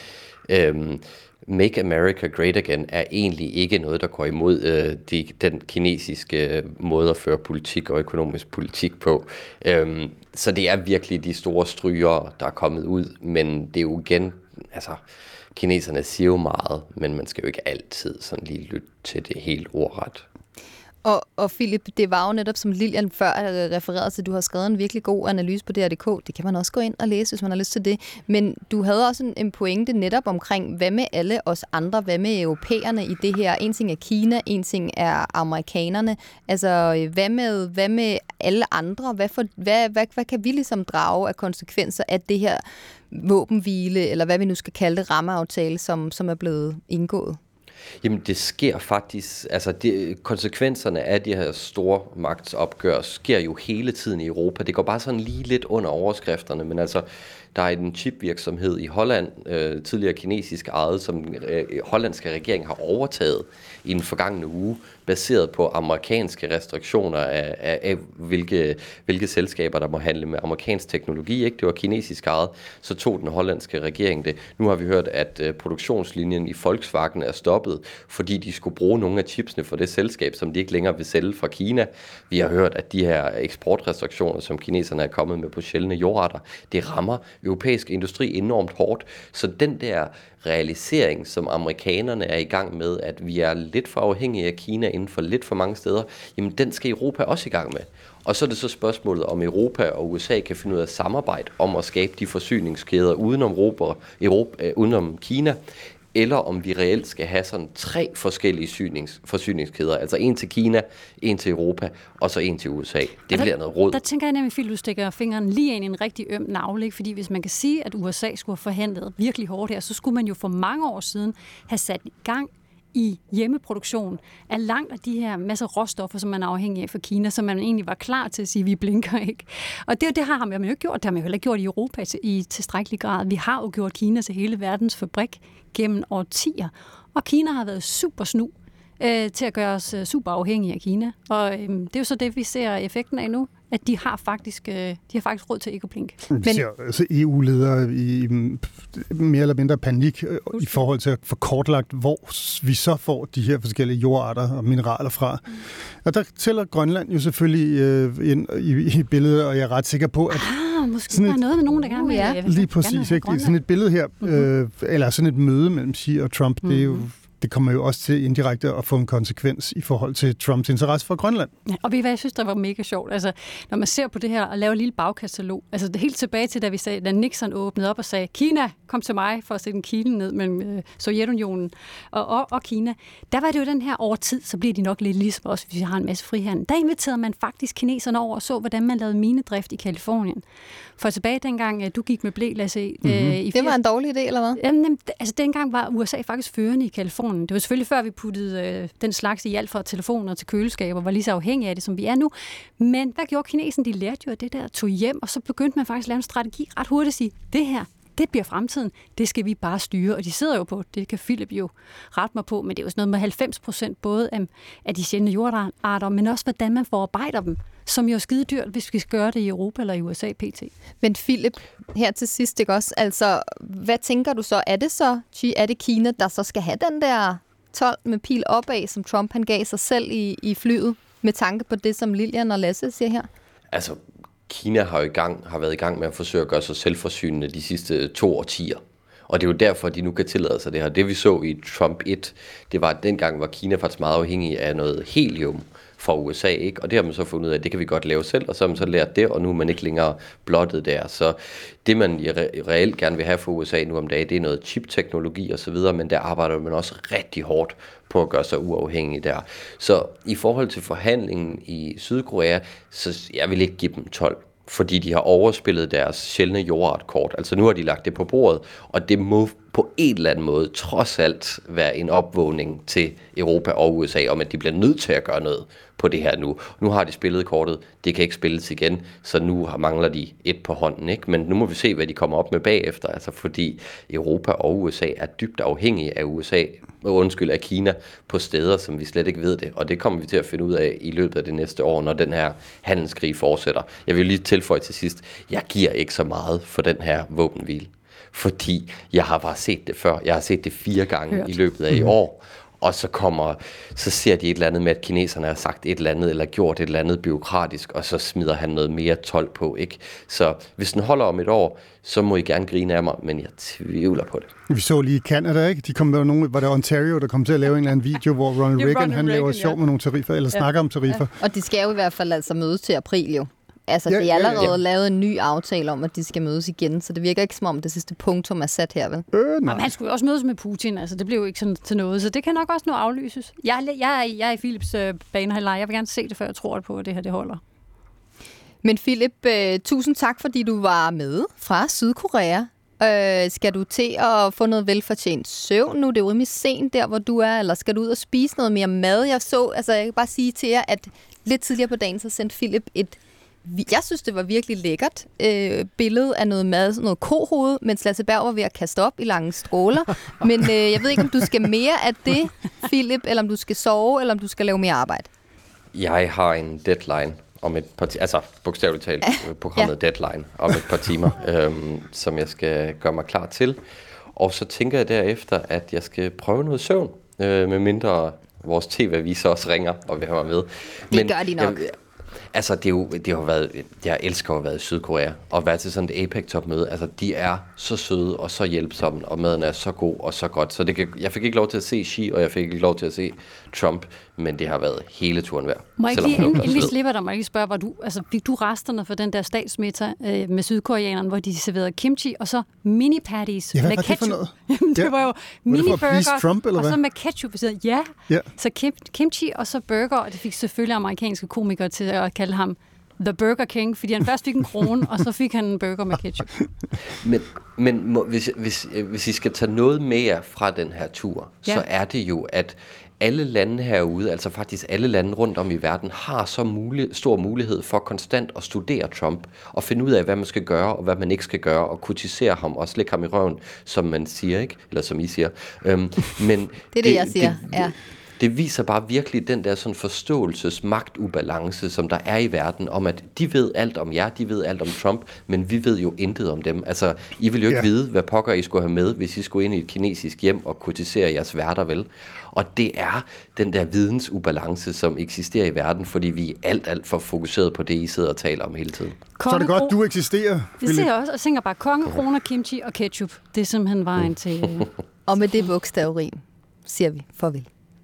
B: Make America Great Again er egentlig ikke noget, der går imod den kinesiske måde at føre politik og økonomisk politik på. Så det er virkelig de store strygere, der er kommet ud, men det er jo igen, altså kineserne siger jo meget, men man skal jo ikke altid sådan lige lytte til det helt ordret.
A: Og Philip, det var jo netop, som Lilian før refererede til, du har skrevet en virkelig god analyse på DR.dk. Det kan man også gå ind og læse, hvis man har lyst til det. Men du havde også en pointe netop omkring, hvad med alle os andre, hvad med europæerne i det her? En ting er Kina, en ting er amerikanerne. Altså, hvad med alle andre? Hvad kan vi ligesom drage af konsekvenser af det her våbenhvile, eller hvad vi nu skal kalde det, rammeaftale, som er blevet indgået?
B: Jamen det sker faktisk, altså konsekvenserne af de her store magtsopgør sker jo hele tiden i Europa. Det går bare sådan lige lidt under overskrifterne, men altså der er en chipvirksomhed i Holland, tidligere kinesisk ejet, som hollandske regering har overtaget i den forgangne uge, baseret på amerikanske restriktioner af hvilke selskaber, der må handle med amerikansk teknologi. Ikke? Det var kinesisk ejet, så tog den hollandske regering det. Nu har vi hørt, at produktionslinjen i Volkswagen er stoppet, fordi de skulle bruge nogle af chipsene for det selskab, som de ikke længere vil sælge fra Kina. Vi har hørt, at de her eksportrestriktioner, som kineserne er kommet med på sjældne jordarter, det rammer europæisk industri enormt hårdt. Så den der realisering, som amerikanerne er i gang med, at vi er lidt for afhængige af Kina inden for lidt for mange steder, jamen den skal Europa også i gang med. Og så er det så spørgsmålet, om Europa og USA kan finde ud af at samarbejde om at skabe de forsyningskæder udenom Kina, eller om vi reelt skal have sådan 3 forskellige forsyningskæder, altså en til Kina, en til Europa, og så en til USA. Det bliver noget rod.
H: Der tænker jeg nemlig, at du stikker fingeren lige ind i en rigtig øm navle, ikke? Fordi hvis man kan sige, at USA skulle have forhandlet virkelig hårdt her, så skulle man jo for mange år siden have sat i gang i hjemmeproduktion af langt af de her masser af råstoffer, som man er afhængig af fra Kina, så man egentlig var klar til at sige, at vi blinker ikke. Og det har man jo ikke gjort. Det har man jo heller ikke gjort i Europa i tilstrækkelig grad. Vi har jo gjort Kina til hele verdens fabrik gennem årtier. Og Kina har været super snu til at gøre os super afhængige af Kina. Og det er jo så det, vi ser effekten af nu, at de har faktisk råd til ikke at blinke.
C: Vi ser altså EU-ledere i mere eller mindre panik i forhold til at få kortlagt, hvor vi så får de her forskellige jordarter og mineraler fra. Og der tæller Grønland jo selvfølgelig ind i billedet, og jeg er ret sikker på, at
H: måske der er noget med nogen, der gerne vil have
C: lige præcis, ikke? Sådan et billede her, eller sådan et møde mellem Xi og Trump, det er jo det kommer jo også til indirekte at få en konsekvens i forhold til Trumps interesse for Grønland.
H: Ja, og ved I hvad, jeg synes, der var mega sjovt. Altså, når man ser på det her og laver et lille bagkatalog, altså det helt tilbage til, da Nixon åbnede op og sagde, Kina, kom til mig for at sætte en kile ned mellem Sovjetunionen og Kina. Der var det jo den her over tid, så bliver de nok lidt ligesom os, hvis vi har en masse frihandel. Der inviterede man faktisk kineserne over og så, hvordan man lavede minedrift i Kalifornien. For tilbage dengang, du gik med ble, Lasse.
A: Det var en dårlig idé, eller hvad?
H: Jamen, altså dengang var USA faktisk førende i Kalifornien. Det var selvfølgelig før, vi puttede den slags i alt fra telefoner til køleskaber, var lige så afhængige af det, som vi er nu. Men hvad gjorde kinesen? De lærte jo, at det der tog hjem, og så begyndte man faktisk at lave en strategi ret hurtigt at sige, det her, det bliver fremtiden, det skal vi bare styre. Og de sidder jo på, det kan Philip jo rette mig på, men det er jo sådan noget med 90% både af de sjældne jordarter, men også hvordan man forarbejder dem, som jo er skide dyrt, hvis vi skal gøre det i Europa eller i USA pt.
A: Men Philip, her til sidst, ikke også? Altså, hvad tænker du så? Er det Kina, der så skal have den der 12 med pil opad, som Trump han gav sig selv i flyet, med tanke på det, som Lilian og Lasse siger her?
B: Altså, Kina har været i gang med at forsøge at gøre sig selvforsynende de sidste 2 årtier. Og det er jo derfor, de nu kan tillade sig det her. Det vi så i Trump 1, det var, at dengang var Kina faktisk meget afhængig af noget helium fra USA, ikke? Og det har man så fundet ud af, at det kan vi godt lave selv, og så har man så lært det, og nu er man ikke længere blottet der. Så det, man reelt gerne vil have for USA nu om dagen, det er noget chip-teknologi og så videre, men der arbejder man også rigtig hårdt på at gøre sig uafhængig der. Så i forhold til forhandlingen i Sydkorea, så jeg vil ikke give dem 12, fordi de har overspillet deres sjældne jordartkort. Altså nu har de lagt det på bordet, og det må på en eller anden måde trods alt være en opvågning til Europa og USA, om at de bliver nødt til at gøre noget på det her nu. Nu har de spillet kortet, det kan ikke spilles igen, så nu mangler de et på hånden, ikke? Men nu må vi se, hvad de kommer op med bagefter, altså fordi Europa og USA er dybt afhængige af Kina på steder, som vi slet ikke ved det, og det kommer vi til at finde ud af i løbet af det næste år, når den her handelskrig fortsætter. Jeg vil lige tilføje til sidst, jeg giver ikke så meget for den her våbenhvile, fordi jeg har bare set det før. Jeg har set det 4 gange i løbet af i år, og så ser de et eller andet med, at kineserne har sagt et eller andet, eller gjort et eller andet bureaukratisk, og så smider han noget mere told på, ikke? Så hvis den holder om et år, så må I gerne grine af mig, men jeg tvivler på det.
C: Vi så lige i Canada, ikke? Var det Ontario, der kom til at lave en eller anden video, hvor Ronald Reagan, han laver sjov med nogle tariffer, eller snakker om tariffer.
A: Ja. Og de skal jo i hvert fald altså mødes til april jo. Altså, det er allerede lavet en ny aftale om, at de skal mødes igen, så det virker ikke som om det sidste punktum er sat her, vel?
H: Men han skulle jo også mødes med Putin, altså det blev jo ikke sådan til noget, så det kan nok også nå aflyses. Jeg er i Philips banehalvleg. Jeg vil gerne se det, før jeg tror på, at det her det holder.
A: Men Philip, tusind tak, fordi du var med fra Sydkorea. Skal du til at få noget velfortjent søvn nu? Det er jo rimelig sent der, hvor du er, eller skal du ud og spise noget mere mad? Jeg kan bare sige til jer, at lidt tidligere på dagen, så sendte Philip jeg synes, det var virkelig lækkert billede af noget mad, noget kohoved, mens Lasse Berg var ved at kaste op i lange stråler. Men jeg ved ikke, om du skal mere af det, Philip, eller om du skal sove, eller om du skal lave mere arbejde.
B: Jeg har en deadline om et par timer, altså bogstaveligt talt programmet Deadline om et par timer, som jeg skal gøre mig klar til. Og så tænker jeg derefter, at jeg skal prøve noget søvn, med mindre vores tv-aviser også ringer og vil have mig med.
A: Det gør de nok.
B: Altså, det har været, jeg elsker at være i Sydkorea, og være til sådan et APEC-topmøde. Altså, de er så søde og så hjælpsomme, og maden er så god og så godt. Så jeg fik ikke lov til at se Xi, og jeg fik ikke lov til at se Trump, men det har været hele turen værd.
H: Må jeg lige slipper dig, må jeg ikke spørge, fik du resterne for den der statsmiddag med sydkoreanerne, hvor de serverede kimchi, og så mini-patties med ketchup? Det var jo mini-burger, og så med ketchup. Ja. Så kimchi, og så burger, og det fik selvfølgelig amerikanske komikere til at kalde ham The Burger King, fordi han først fik en krone, og så fik han en burger med ketchup.
B: Men hvis I skal tage noget mere fra den her tur, så er det jo, at alle lande herude, altså faktisk alle lande rundt om i verden, har så stor mulighed for konstant at studere Trump og finde ud af, hvad man skal gøre og hvad man ikke skal gøre, og kritisere ham og slikke ham i røven, som man siger, ikke? Eller som I siger. Men
A: det er det, jeg siger, ja.
B: Det viser bare virkelig den der sådan forståelsesmagtubalance, som der er i verden, om at de ved alt om jer, de ved alt om Trump, men vi ved jo intet om dem. Altså, I vil jo ikke vide, hvad pokker I skulle have med, hvis I skulle ind i et kinesisk hjem og kritisere jeres værter, vel? Og det er den der vidensubalance, som eksisterer i verden, fordi vi er alt for fokuseret på det, I sidder og taler om hele tiden.
C: Så er det godt, du eksisterer.
H: Det ser jeg også, og tænker bare kongekroner, kimchi og ketchup. Det er simpelthen vejen til...
A: Og med det bogstavrim siger vi farvel.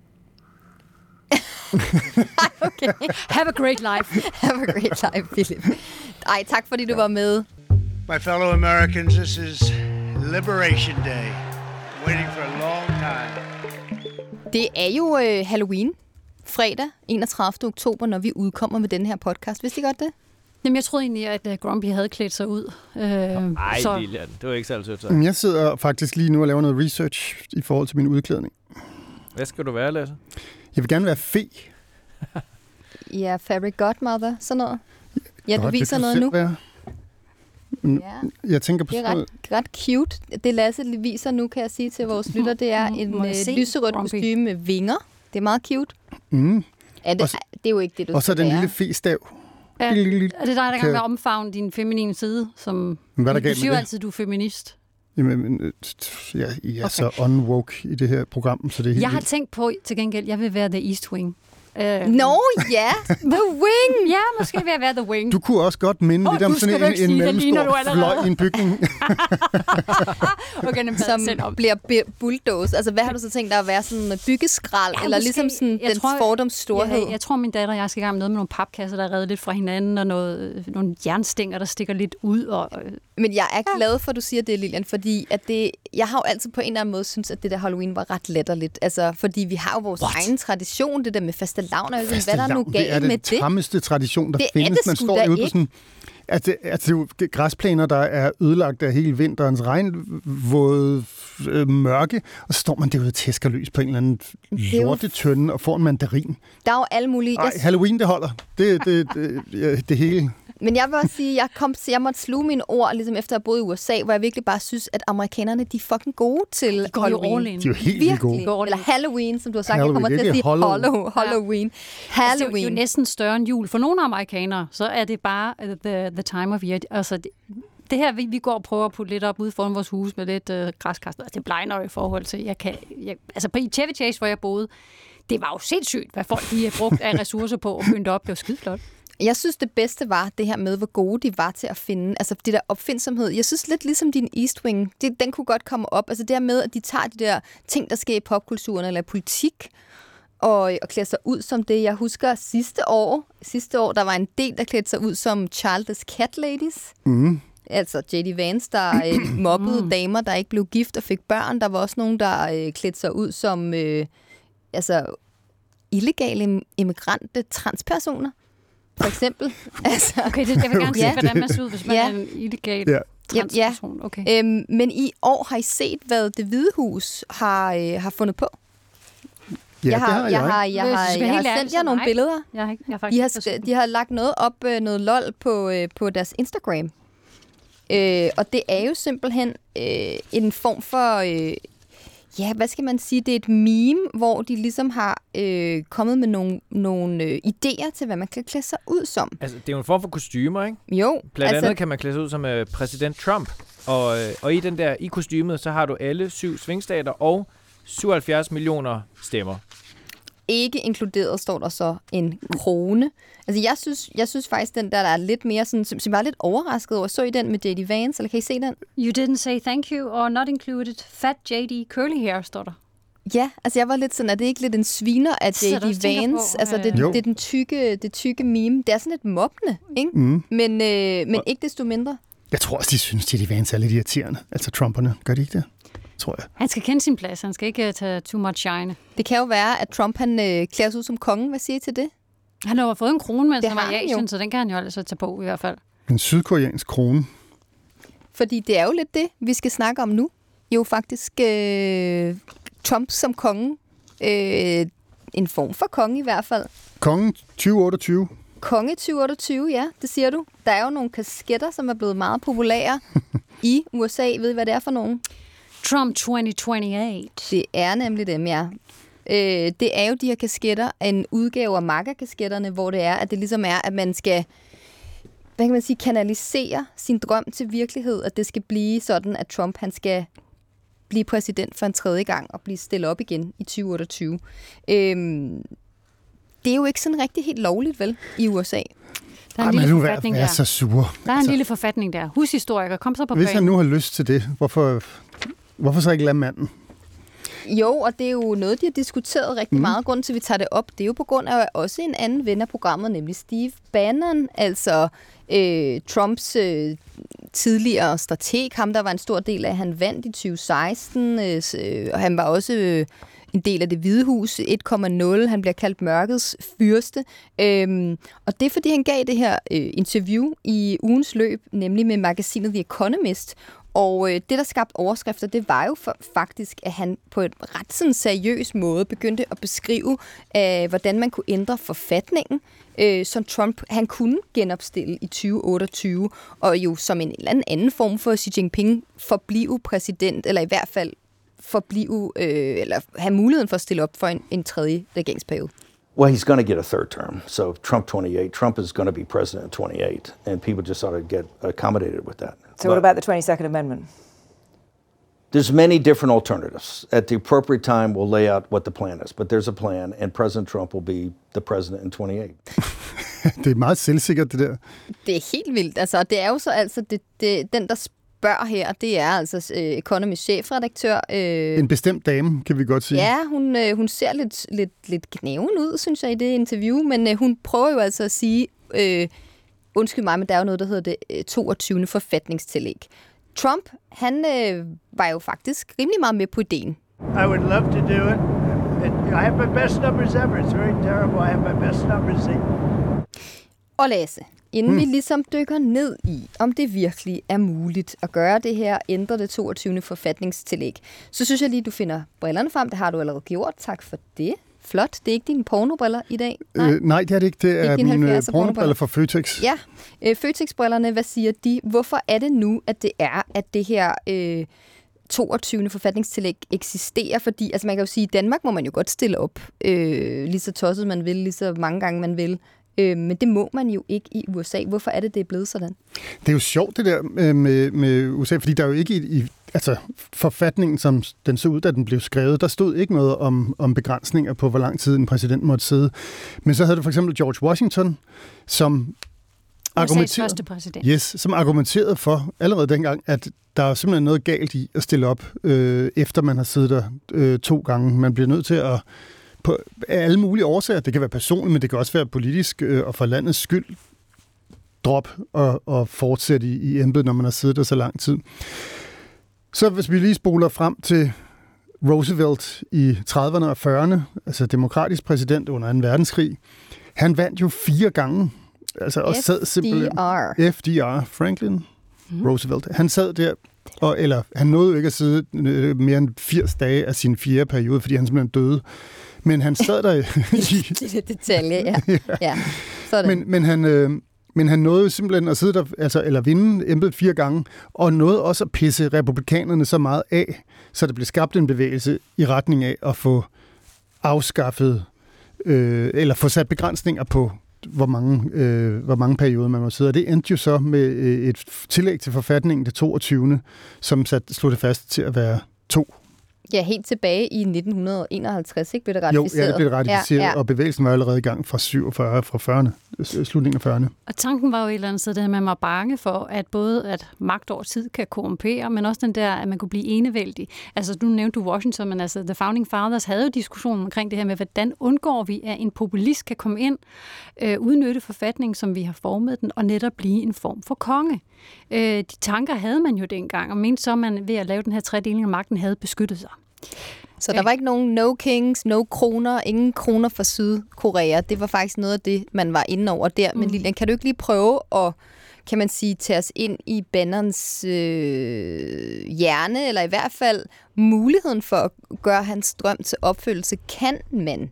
H: Okay. Have a great life.
A: Have a great life, Philip. Ej, tak fordi du var med.
I: My fellow Americans, this is Liberation Day. Waiting for a long time.
A: Det er jo Halloween, fredag 31. oktober, når vi udkommer med den her podcast. Vidste I godt det?
H: Jamen, jeg troede egentlig, at Grumpy havde klædt sig ud.
D: Nej, så... Lilian, det var ikke særlig sødt sagt.
C: Jeg sidder faktisk lige nu og laver noget research i forhold til min udklædning. Hvad
D: skal du være, Lasse?
C: Jeg vil gerne være fe.
A: Ja, fairy godmother, sådan noget. Ja, du viser noget nu.
C: Ja. Jeg tænker på
A: det er ret cute. Det Lasse viser nu, kan jeg sige til vores lytter, det er en lyserødt kostume med vinger. Det er meget cute. Det er jo ikke det, du
C: og så den lille fe-stav.
H: Ja, det er dig, der kan være omfavne din feminine side, som du siger altid, du er feminist.
C: Jamen, jeg er så unwoke i det her program, så det er helt...
H: Jeg har tænkt på, til gengæld, jeg vil være The East Wing.
A: The Wing!
H: Ja, måske vil jeg være The Wing.
C: Du kunne også godt minde lidt om sådan en mellemstor fløj i en bygning.
A: Okay, som bliver bulldoze. Altså, hvad har du så tænkt dig at være sådan en byggeskrald? Eller måske, ligesom sådan den fordoms storhed?
H: Jeg tror, min datter og jeg skal i gang med noget med nogle papkasser, der er reddet lidt fra hinanden, og nogle jernstænger, der stikker lidt ud.
A: Men jeg er glad for, at du siger det, Lilian, fordi at jeg har jo altid på en eller anden måde synes, at det der Halloween var ret latterligt. Altså, fordi vi har jo vores egen tradition, det der med fastelavn fastelavn, hvad der er nu galt med det?
C: Det er den tammeste tradition, der findes. Man står ude på sådan... Altså, det er jo græsplæner, der er ødelagt af hele vinterens regnvåde mørke, og så står man derude og tæsker løs på en eller anden lortetønde og får en mandarin.
A: Der er jo alle mulige...
C: Halloween, det holder. Det hele...
A: Men jeg vil også sige, jeg måtte sluge mine ord, ligesom efter at have boet i USA, hvor jeg virkelig bare synes, at amerikanerne, de er fucking gode til Halloween.
C: De er jo helt vildt gode.
A: Eller Halloween, som du har sagt. Jeg kommer til at sige Halloween.
H: Altså, det er jo næsten større end jul. For nogle amerikanere, så er det bare the time of year. Altså, det her, vi går og prøver at putte lidt op ude foran vores hus med lidt græskast. Det blegner i forhold til, altså på Chevy Chase, hvor jeg boede, det var jo sindssygt, hvad folk de har brugt af ressourcer på at pynte op. Det var skideflot.
A: Jeg synes, det bedste var det her med, hvor gode de var til at finde. Altså, det der opfindsomhed. Jeg synes lidt ligesom din East Wing. Den kunne godt komme op. Altså, det her med, at de tager de der ting, der sker i popkulturen eller politik, og klæder sig ud som det. Jeg husker sidste år, der var en del, der klædte sig ud som Childless Cat Ladies. Mm. Altså J.D. Vance, der mobbede damer, der ikke blev gift og fik børn. Der var også nogen, der klædte sig ud som illegale immigrante transpersoner. For eksempel. Altså,
H: okay, jeg vil gerne se, hvordan man ser ud, hvis man er en illegal transperson. Okay.
A: Men i år har I set, hvad Det Hvide Hus har fundet på?
C: Ja,
A: jeg har sendt jer nogle billeder. De har lagt noget op, noget lol på deres Instagram. Og det er jo simpelthen en form for... hvad skal man sige? Det er et meme, hvor de ligesom har kommet med nogle idéer til, hvad man kan klæde sig ud som.
D: Altså, det er jo en form for kostymer, ikke?
A: Jo.
D: Blandt andet kan man klæde sig ud som præsident Trump. Og i kostymet, så har du alle 7 svingstater og 77 millioner stemmer.
A: Ikke inkluderet står der så en krone. Altså, jeg synes faktisk, den der er lidt mere sådan, som var lidt overrasket over. Så I den med J.D. Vance, eller kan I se den?
H: You didn't say thank you or not included. Fat J.D. curly hair, står der.
A: Ja, altså jeg var lidt sådan, er det ikke lidt en sviner af J.D. Vance? Altså det er det tykke meme. Det er sådan lidt mobbende, ikke? Mm. Men ikke desto mindre.
C: Jeg tror også, de synes, J.D. Vance er lidt irriterende. Altså Trumperne, gør de ikke det? Tror jeg.
H: Han skal kende sin plads. Han skal ikke tage too much shine.
A: Det kan jo være, at Trump han klæder sig ud som kongen. Hvad siger I til det?
H: Han har jo fået en krone, mens han var i Asien, så den kan han jo altså tage på i hvert fald.
C: En sydkoreansk krone.
A: Fordi det er jo lidt det, vi skal snakke om nu. Jo faktisk Trump som konge. En form for konge i hvert fald.
C: Kongen 2028.
A: Konge 2028, ja, det siger du. Der er jo nogle kasketter, som er blevet meget populære i USA. Ved I, hvad det er for nogen?
H: Trump 2028.
A: Det er nemlig dem, ja. Det er jo de her kasketter, en udgave af MAGA-kasketterne, hvor det er, at det ligesom er, at man skal, hvad kan man sige, kanalisere sin drøm til virkelighed, at det skal blive sådan, at Trump han skal blive præsident for en tredje gang og blive stillet op igen i 2028. Det er jo ikke sådan rigtig helt lovligt, vel, i USA.
H: Der er en lille forfatning der.
C: Så sur.
H: Der er en lille forfatning der. Hushistoriker, kom så på
C: banen. Hvis han nu har lyst til det, hvorfor så ikke lade manden?
A: Jo, og det er jo noget, de har diskuteret rigtig meget. Grunden til, at vi tager det op, det er jo på grund af også en anden ven af programmet, nemlig Steve Bannon, altså Trumps tidligere strateg. Ham, der var en stor del af, at han vandt i 2016, og han var også en del af Det Hvide Hus 1,0. Han bliver kaldt mørkets fyrste. Og det er, fordi han gav det her interview i ugens løb, nemlig med magasinet The Economist. Og det, der skabte overskrifter, det var jo faktisk, at han på en ret sådan seriøs måde begyndte at beskrive, hvordan man kunne ændre forfatningen, som Trump han kunne genopstille i 2028, og jo som en eller anden form for Xi Jinping forblive præsident, eller i hvert fald eller have muligheden for at stille op for en tredje regeringsperiode.
K: Well, he's going to get a third term. So Trump 28. Trump is going to be president 28. And people just sort of get accommodated with that.
L: So what about the 22nd Amendment?
K: There's many different alternatives. At the appropriate time, we'll lay out what the plan is. But there's a plan, and President Trump will be the president in 28.
C: Det er meget selvsikkert, det der. Det
A: er helt vildt. Altså, det er jo så altså den, der spørger her, det er altså Economist chefredaktør.
C: En bestemt dame, kan vi godt sige.
A: Ja, hun ser lidt knæven ud, synes jeg, i det interview, men hun prøver jo altså at sige, undskyld mig, men der er jo noget, der hedder det 22. forfatningstillæg. Trump, han var jo faktisk rimelig meget med på ideen.
I: I would love to do it.
E: I have my best numbers ever. It's very terrible. I have my best numbers.
A: Og Lasse, inden vi ligesom dykker ned i, om det virkelig er muligt at gøre det her, ændre det 22. forfatningstillæg, så synes jeg lige, du finder brillerne frem. Det har du allerede gjort. Tak for det. Flot. Det er ikke dine pornobriller i dag?
C: Nej, det er det ikke. Det er mine pornobriller fra Føtex.
A: Ja. Føtex-brillerne, hvad siger de? Hvorfor er det nu, at det er, at det her 22. forfatningstillæg eksisterer? Fordi altså man kan jo sige, at i Danmark må man jo godt stille op lige så tosset man vil, lige så mange gange man vil. Men det må man jo ikke i USA. Hvorfor er det er blevet sådan?
C: Det er jo sjovt det der med USA, fordi der er jo ikke i forfatningen, som den så ud, da den blev skrevet, der stod ikke noget om begrænsninger på, hvor lang tid en præsident måtte sidde. Men så havde du for eksempel George Washington, som argumenterede for allerede dengang, at der er simpelthen noget galt i at stille op, efter man har siddet der 2 gange. Man bliver nødt til at på alle mulige årsager. Det kan være personligt, men det kan også være politisk og for landets skyld drop og fortsætte i embedet, når man har siddet der så lang tid. Så hvis vi lige spoler frem til Roosevelt i 30'erne og 40'erne, altså demokratisk præsident under 2. verdenskrig, han vandt jo 4 gange. Altså og sad simpelthen FDR, Franklin Roosevelt. Han sad der, eller han nåede jo ikke at sidde mere end 80 dage af sin 4. periode, fordi han simpelthen døde. Men han sad der
A: i detalje, ja. Sådan.
C: Men han nåede simpelthen at sidde der, altså, eller vinde embedet 4 gange, og nåede også at pisse republikanerne så meget af, så der blev skabt en bevægelse i retning af at få afskaffet, eller få sat begrænsninger på, hvor mange perioder man må sidde. Og det endte jo så med et tillæg til forfatningen, det 22., som slog det fast til at være 2.
A: Ja, helt tilbage i 1951, ikke, blev det ratificeret?
C: Jo, det blev ratificeret, og bevægelsen var allerede i gang fra 47, fra 40'erne, slutningen af 40'erne.
H: Og tanken var jo et eller andet sted, at man var bange for, at både at magt over tid kan korrumpere, men også den der, at man kunne blive enevældig. Altså, nu nævnte du Washington, men altså, The Founding Fathers havde jo diskussionen omkring det her med, hvordan undgår vi, at en populist kan komme ind, udnytte forfatningen, som vi har formet den, og netop blive en form for konge. De tanker havde man jo dengang, og mente så, man ved at lave den her tredeling af magten, havde beskyttet sig.
A: Så der var ikke nogen no kings, no kroner, ingen kroner fra Sydkorea. Det var faktisk noget af det, man var inde over der. Men Lilian, kan du ikke lige prøve at, kan man sige, tage os ind i Bannons hjerne, eller i hvert fald muligheden for at gøre hans drøm til opfyldelse? Kan man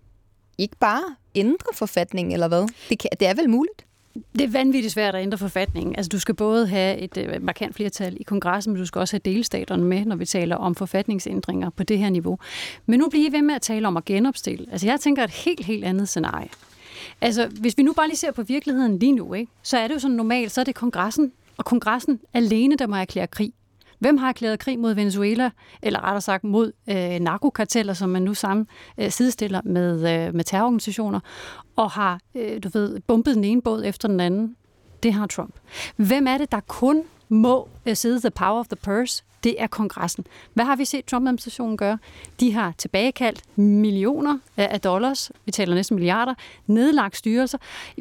A: ikke bare ændre forfatningen, eller hvad? Det er vel muligt?
H: Det er vanvittigt svært at ændre forfatningen. Altså, du skal både have et markant flertal i kongressen, men du skal også have delstaterne med, når vi taler om forfatningsændringer på det her niveau. Men nu bliver I ved med at tale om at genopstille. Altså, jeg tænker et helt andet scenarie. Altså, hvis vi nu bare lige ser på virkeligheden lige nu, ikke, så er det jo sådan normalt, så er det kongressen, og kongressen alene, der må erklære krig. Hvem har erklæret krig mod Venezuela, eller rettere sagt mod narkokarteller, som man nu sidestiller med terrororganisationer, og har, bombet den ene båd efter den anden? Det har Trump. Hvem er det, der kun må sidde the power of the purse? Det er kongressen. Hvad har vi set Trump-administrationen gøre? De har tilbagekaldt millioner af dollars, vi taler næsten milliarder, nedlagt styrelser,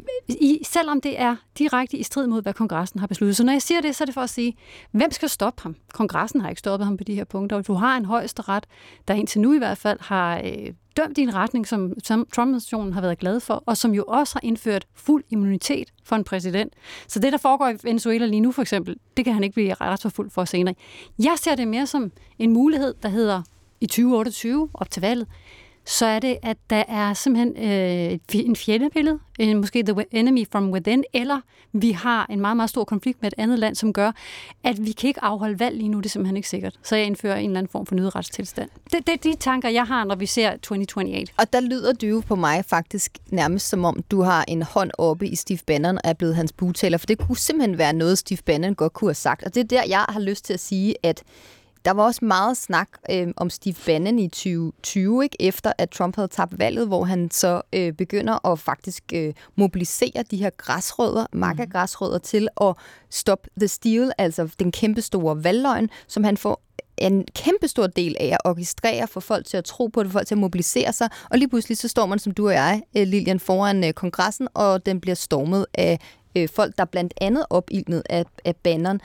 H: selvom det er direkte i strid mod, hvad kongressen har besluttet. Så når jeg siger det, så er det for at sige, hvem skal stoppe ham? Kongressen har ikke stoppet ham på de her punkter. Du har en højesteret, der indtil nu i hvert fald har dømt i en retning, som Trump-administrationen har været glad for, og som jo også har indført fuld immunitet for en præsident. Så det, der foregår i Venezuela lige nu for eksempel, det kan han ikke blive retsforfulgt for senere. Jeg ser det mere som en mulighed, der hedder i 2028, op til valget, så er det, at der er simpelthen en fjendebillede, måske the enemy from within, eller vi har en meget, meget stor konflikt med et andet land, som gør, at vi kan ikke afholde valg lige nu, det er simpelthen ikke sikkert. Så jeg indfører en eller anden form for nødretstilstand. Det er de tanker, jeg har, når vi ser 2028.
A: Og der lyder du jo på mig faktisk nærmest som om, du har en hånd oppe i Steve Bannon og er blevet hans bugtaler, for det kunne simpelthen være noget, Steve Bannon godt kunne have sagt. Og det er der, jeg har lyst til at sige, at der var også meget snak om Steve Bannon i 2020, ikke? Efter at Trump havde tabt valget, hvor han så begynder at faktisk mobilisere de her græsrødder, MAGA-græsrødder, til at stop the steal, altså den kæmpestore valgløgn, som han får en kæmpestor del af at orkestrere, for folk til at tro på det, for folk til at mobilisere sig, og lige pludselig så står man, som du og jeg, Lilian, foran kongressen, og den bliver stormet af folk, der blandt andet opildnet af Bannon,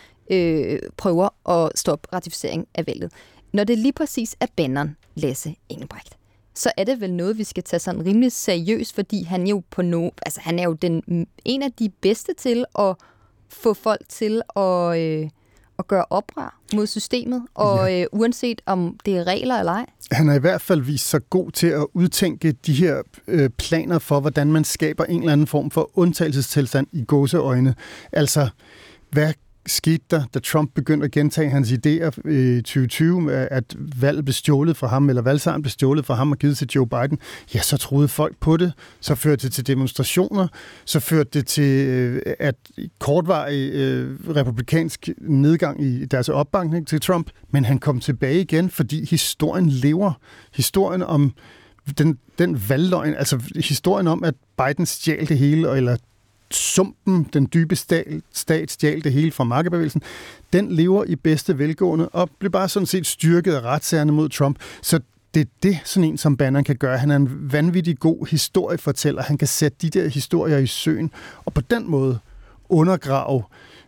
A: prøver at stoppe ratificering af valget. Når det lige præcis er Bannon, Lasse Engelbrecht, så er det vel noget, vi skal tage sådan rimelig seriøst, fordi han jo han er jo en af de bedste til at få folk til at gøre oprør mod systemet, og uanset om det er regler eller ej.
C: Han har i hvert fald vist sig god til at udtænke de her planer for, hvordan man skaber en eller anden form for undtagelsestilstand i gåseøjne. Altså, hvad skete der, da Trump begyndte at gentage hans idéer i 2020, at valget blev stjålet fra ham, eller valgsejren blev stjålet fra ham og givet til Joe Biden? Ja, så troede folk på det. Så førte det til demonstrationer. Så førte det til at kortvarig republikansk nedgang i deres opbakning til Trump. Men han kom tilbage igen, fordi historien lever. Historien om den valgløgn, altså historien om, at Biden stjal det hele, eller sumpen, den dybe stat stjal det hele fra markebevægelsen, den lever i bedste velgående og bliver bare sådan set styrket af retssagerne mod Trump. Så det er det, sådan en som Bannon kan gøre. Han er en vanvittig god historiefortæller. Han kan sætte de der historier i søen, og på den måde undergrave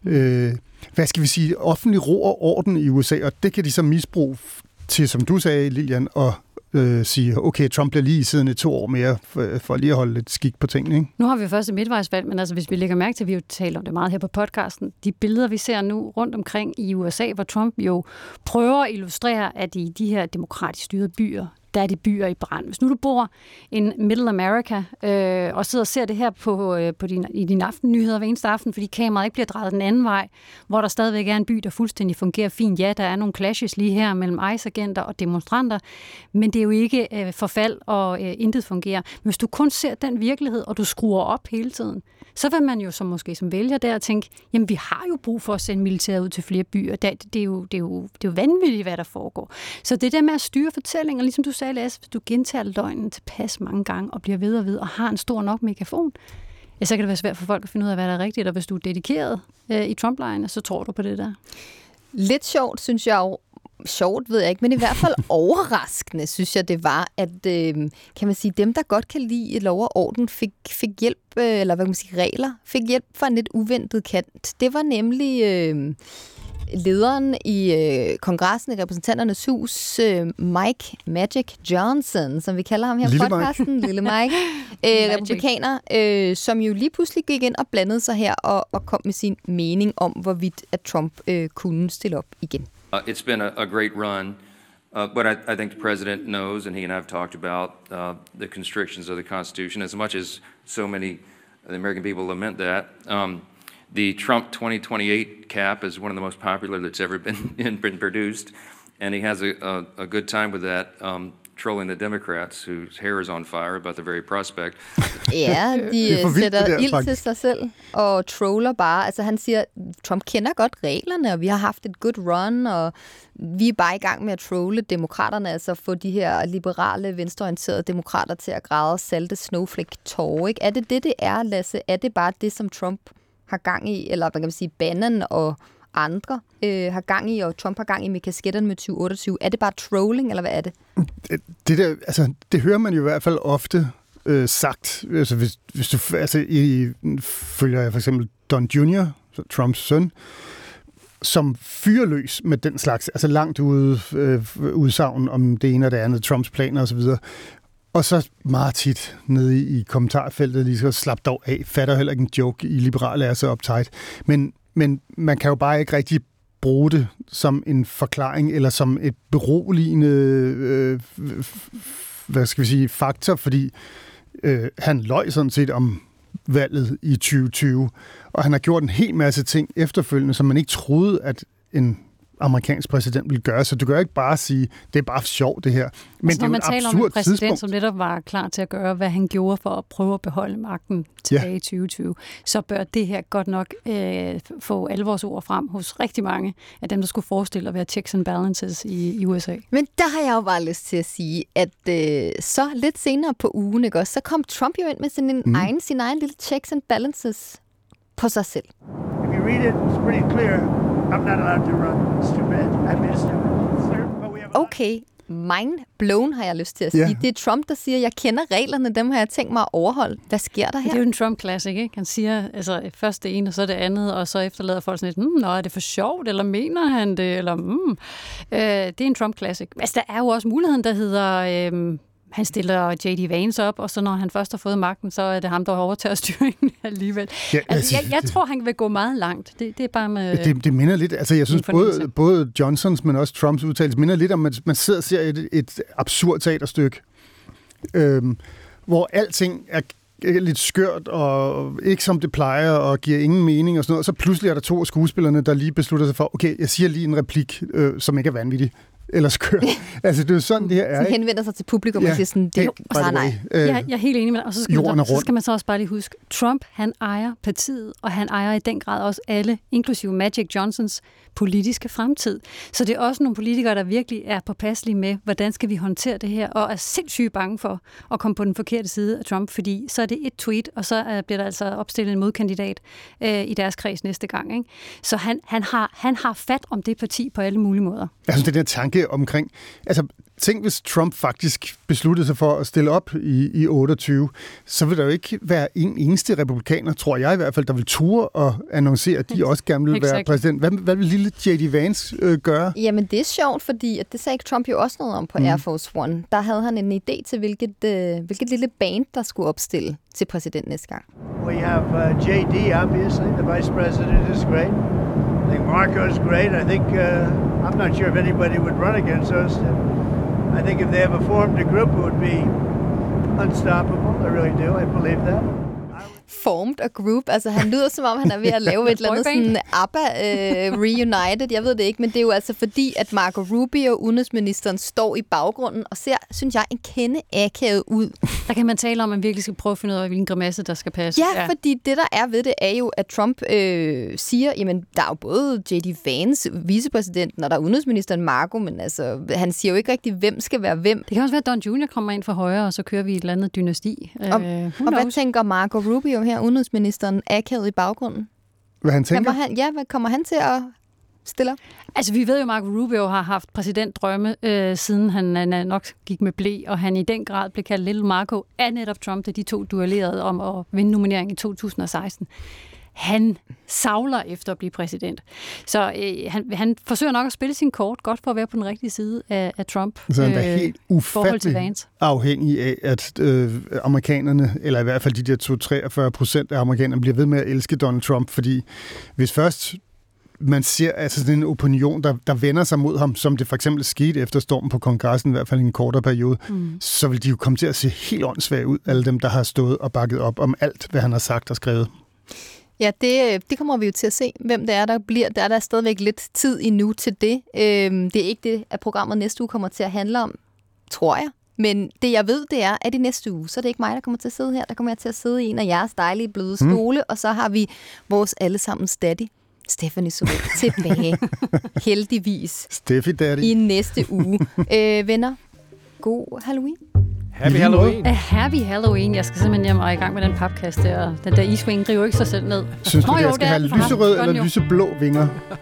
C: offentlig ro og orden i USA, og det kan de så misbruge til, som du sagde, Lilian, og sige, okay, Trump bliver lige siden i 2 år mere, for lige at holde lidt skik på tingene, ikke?
H: Nu har vi jo først et midtvejsvalg, men altså, hvis vi lægger mærke til, vi jo taler om det meget her på podcasten, de billeder, vi ser nu rundt omkring i USA, hvor Trump jo prøver at illustrere, at i de her demokratisk styrede byer, der er de byer i brand. Hvis nu du bor i Middle America og sidder og ser det her i dine aftennyheder hver eneste aften, fordi kameraet ikke bliver drejet den anden vej, hvor der stadigvæk er en by, der fuldstændig fungerer fint. Ja, der er nogle clashes lige her mellem ICE-agenter og demonstranter, men det er jo ikke forfald og intet fungerer. Men hvis du kun ser den virkelighed, og du skruer op hele tiden, så vil man jo som vælger der tænke, jamen vi har jo brug for at sende militæret ud til flere byer. Det er jo vanvittigt, hvad der foregår. Så det der med at styre fortællinger, ligesom du sagde, Lasse, hvis du gentager løgnen tilpas mange gange og bliver ved og har en stor nok megafon, ja, så kan det være svært for folk at finde ud af, hvad der er rigtigt. Og hvis du er dedikeret i Trump-lejren, så tror du på det der.
A: Lidt sjovt, synes jeg jo. Sjovt ved jeg ikke, men i hvert fald overraskende, synes jeg, det var, at kan man sige, dem, der godt kan lide lov og orden, fik hjælp, eller hvad kan man sige, regler, fik hjælp fra en lidt uventet kant. Det var nemlig lederen i kongressen i repræsentanternes hus, Mike Magic Johnson, som vi kalder ham her på podcasten, Lille Mike, republikaner, som jo lige pludselig gik ind og blandede sig her og kom med sin mening om, hvorvidt at Trump kunne stille op igen.
L: It's been a great run, but I think the president knows, and he and I have talked about the constrictions of the Constitution, as much as so many of the American people lament that. The Trump 2028 cap is one of the most popular that's ever been produced, and he has a good time with that, trolling the Democrats, whose hair is on fire about the very prospect.
A: Ja, de sætter ild til sig selv og troller bare. Altså han siger, Trump kender godt reglerne, og vi har haft et good run, og vi er bare i gang med at trolle demokraterne, altså få de her liberale, venstreorienterede demokrater til at græde salte snowflake-tårer, ikke? Er det er, Lasse? Er det bare det, som Trump har gang i, eller hvad kan man sige, Bannon og andre har gang i, og Trump har gang i med kasketterne med 2028. Er det bare trolling, eller hvad er det?
C: Det der, altså, det hører man jo i hvert fald ofte sagt. Altså, hvis du følger jeg for eksempel Don Jr., Trumps søn, som fyrer løs med den slags, altså langt ude udsagn om det ene og det andet, Trumps planer osv., og så meget tit nede i kommentarfeltet, lige så slap dog af, fatter heller ikke en joke, I liberale er så uptight. Men man kan jo bare ikke rigtig bruge det som en forklaring, eller som et beroligende, faktor, fordi han løj sådan set om valget i 2020, og han har gjort en hel masse ting efterfølgende, som man ikke troede, at en amerikansk præsident vil gøre, så du kan jo ikke bare sige, det er bare sjovt det her. Men
H: altså,
C: det er
H: når man taler om en præsident,
C: tidspunkt,
H: som netop var klar til at gøre, hvad han gjorde for at prøve at beholde magten tilbage i 2020, så bør det her godt nok få alvorsord frem hos rigtig mange af dem, der skulle forestille at være checks and balances i USA.
A: Men der har jeg jo bare lyst til at sige, at så lidt senere på ugen, ikke også, så kom Trump jo ind med sin egen lille checks and balances på sig selv.
I: If you read it, it's pretty clear. I'm not allowed to run. It's too bad. I missed it.
A: Okay, mind blown har jeg lyst til at sige. Det er Trump, der siger, jeg kender reglerne, dem har jeg tænkt mig at overholde. Hvad sker der her?
H: Det er jo en Trump-classic, ikke? Han siger altså, først det ene, og så det andet, og så efterlader folk sådan lidt, er det for sjovt, eller mener han det, eller det er en Trump-classic. Altså, der er jo også muligheden, der hedder Han stiller J.D. Vance op, og så når han først har fået magten, så er det ham, der overtager styringen alligevel. Ja, altså, jeg tror, han vil gå meget langt. Det er bare med...
C: Det minder lidt... Altså, jeg synes, både Johnsons, men også Trumps udtalelse minder lidt om, at man sidder og ser et absurd teaterstykke, hvor alting er lidt skørt og ikke som det plejer og giver ingen mening og sådan noget. Så pludselig er der 2 af skuespillerne, der lige beslutter sig for, okay, jeg siger lige en replik, som ikke er vanvittig. Eller skør. Altså, det er jo sådan, det her er.
A: Så henvender sig til publikum og siger sådan, det er nej.
H: Jeg er helt enig med dig. Og så skal man så også bare lige huske, Trump, han ejer partiet, og han ejer i den grad også alle, inklusive Magic Johnsons politiske fremtid. Så det er også nogle politikere, der virkelig er påpasselige med, hvordan skal vi håndtere det her, og er sindssygt bange for at komme på den forkerte side af Trump, fordi så er det et tweet, og så bliver der altså opstillet en modkandidat i deres kreds næste gang. Ikke? Så han har fat om det parti på alle mulige måder.
C: Jeg synes, det der tanke omkring... Altså, tænk, hvis Trump faktisk besluttede sig for at stille op i 28, så vil der jo ikke være en eneste republikaner, tror jeg i hvert fald, der vil ture og annoncere, at de også gerne vil være præsident. Hvad vil lille J.D. Vance gøre?
A: Jamen, det er sjovt, fordi at det sagde Trump jo også noget om på Air Force One. Der havde han en idé til, hvilket lille band, der skulle opstille til præsident næste gang.
I: We have J.D., obviously. The vice president is great. I think Marco's great. I think, I'm not sure if anybody would run against us. I think if they ever formed a group, it would be unstoppable. I really do. I believe that.
A: Formed a group. Altså, han lyder som om, han er ved at lave et eller andet sådan ABBA reunited. Jeg ved det ikke, men det er jo altså fordi, at Marco Rubio, udenrigsministeren, står i baggrunden og ser, synes jeg, en kende akavet ud.
H: Der kan man tale om, at man virkelig skal prøve at finde ud af, hvilken grimasse, der skal passe.
A: Ja, fordi det, der er ved det, er jo, at Trump siger, jamen, der er jo både J.D. Vance, vicepræsidenten, og der er udenrigsministeren Marco, men altså, han siger jo ikke rigtig, hvem skal være hvem.
H: Det kan også være, at Don Jr. kommer ind fra højre, og så kører vi et eller andet dynasti.
A: Og hvad tænker Marco Rubio her, udenrigsministeren, akavet i baggrunden?
C: Hvad han tænker?
A: Hvad kommer han til at stille op?
H: Altså, vi ved jo, at Marco Rubio har haft præsidentdrømme, siden han nok gik med ble, og han i den grad blev kaldt Little Marco af netop Trump, da de 2 duellerede om at vinde nomineringen i 2016. Han savler efter at blive præsident. Så han forsøger nok at spille sin kort godt for at være på den rigtige side af Trump.
C: Så han er helt ufattelig afhængig af, at amerikanerne, eller i hvert fald de der 43% af amerikanerne, bliver ved med at elske Donald Trump, fordi hvis først man ser altså sådan en opinion, der vender sig mod ham, som det for eksempel skete efter stormen på kongressen, i hvert fald i en kortere periode, så vil de jo komme til at se helt åndssvagt ud, alle dem, der har stået og bakket op om alt, hvad han har sagt og skrevet.
A: Ja, det kommer vi jo til at se, hvem det er, der bliver. Der er der stadigvæk lidt tid endnu til det. Det er ikke det, at programmet næste uge kommer til at handle om, tror jeg. Men det, jeg ved, det er, at i næste uge, så er det ikke mig, der kommer til at sidde her. Der kommer jeg til at sidde i en af jeres dejlige bløde stole, og så har vi vores allesammens daddy, Stephanie Surrugue, tilbage. Heldigvis.
C: Steffi daddy.
A: I næste uge. Venner, god Halloween.
D: Happy Halloween.
H: Happy Halloween. Jeg skal simpelthen hjem og i gang med den papkasse der. Den der isving driver ikke sig selv ned.
C: Synes du, jeg skal have lyserød eller lyseblå vinger?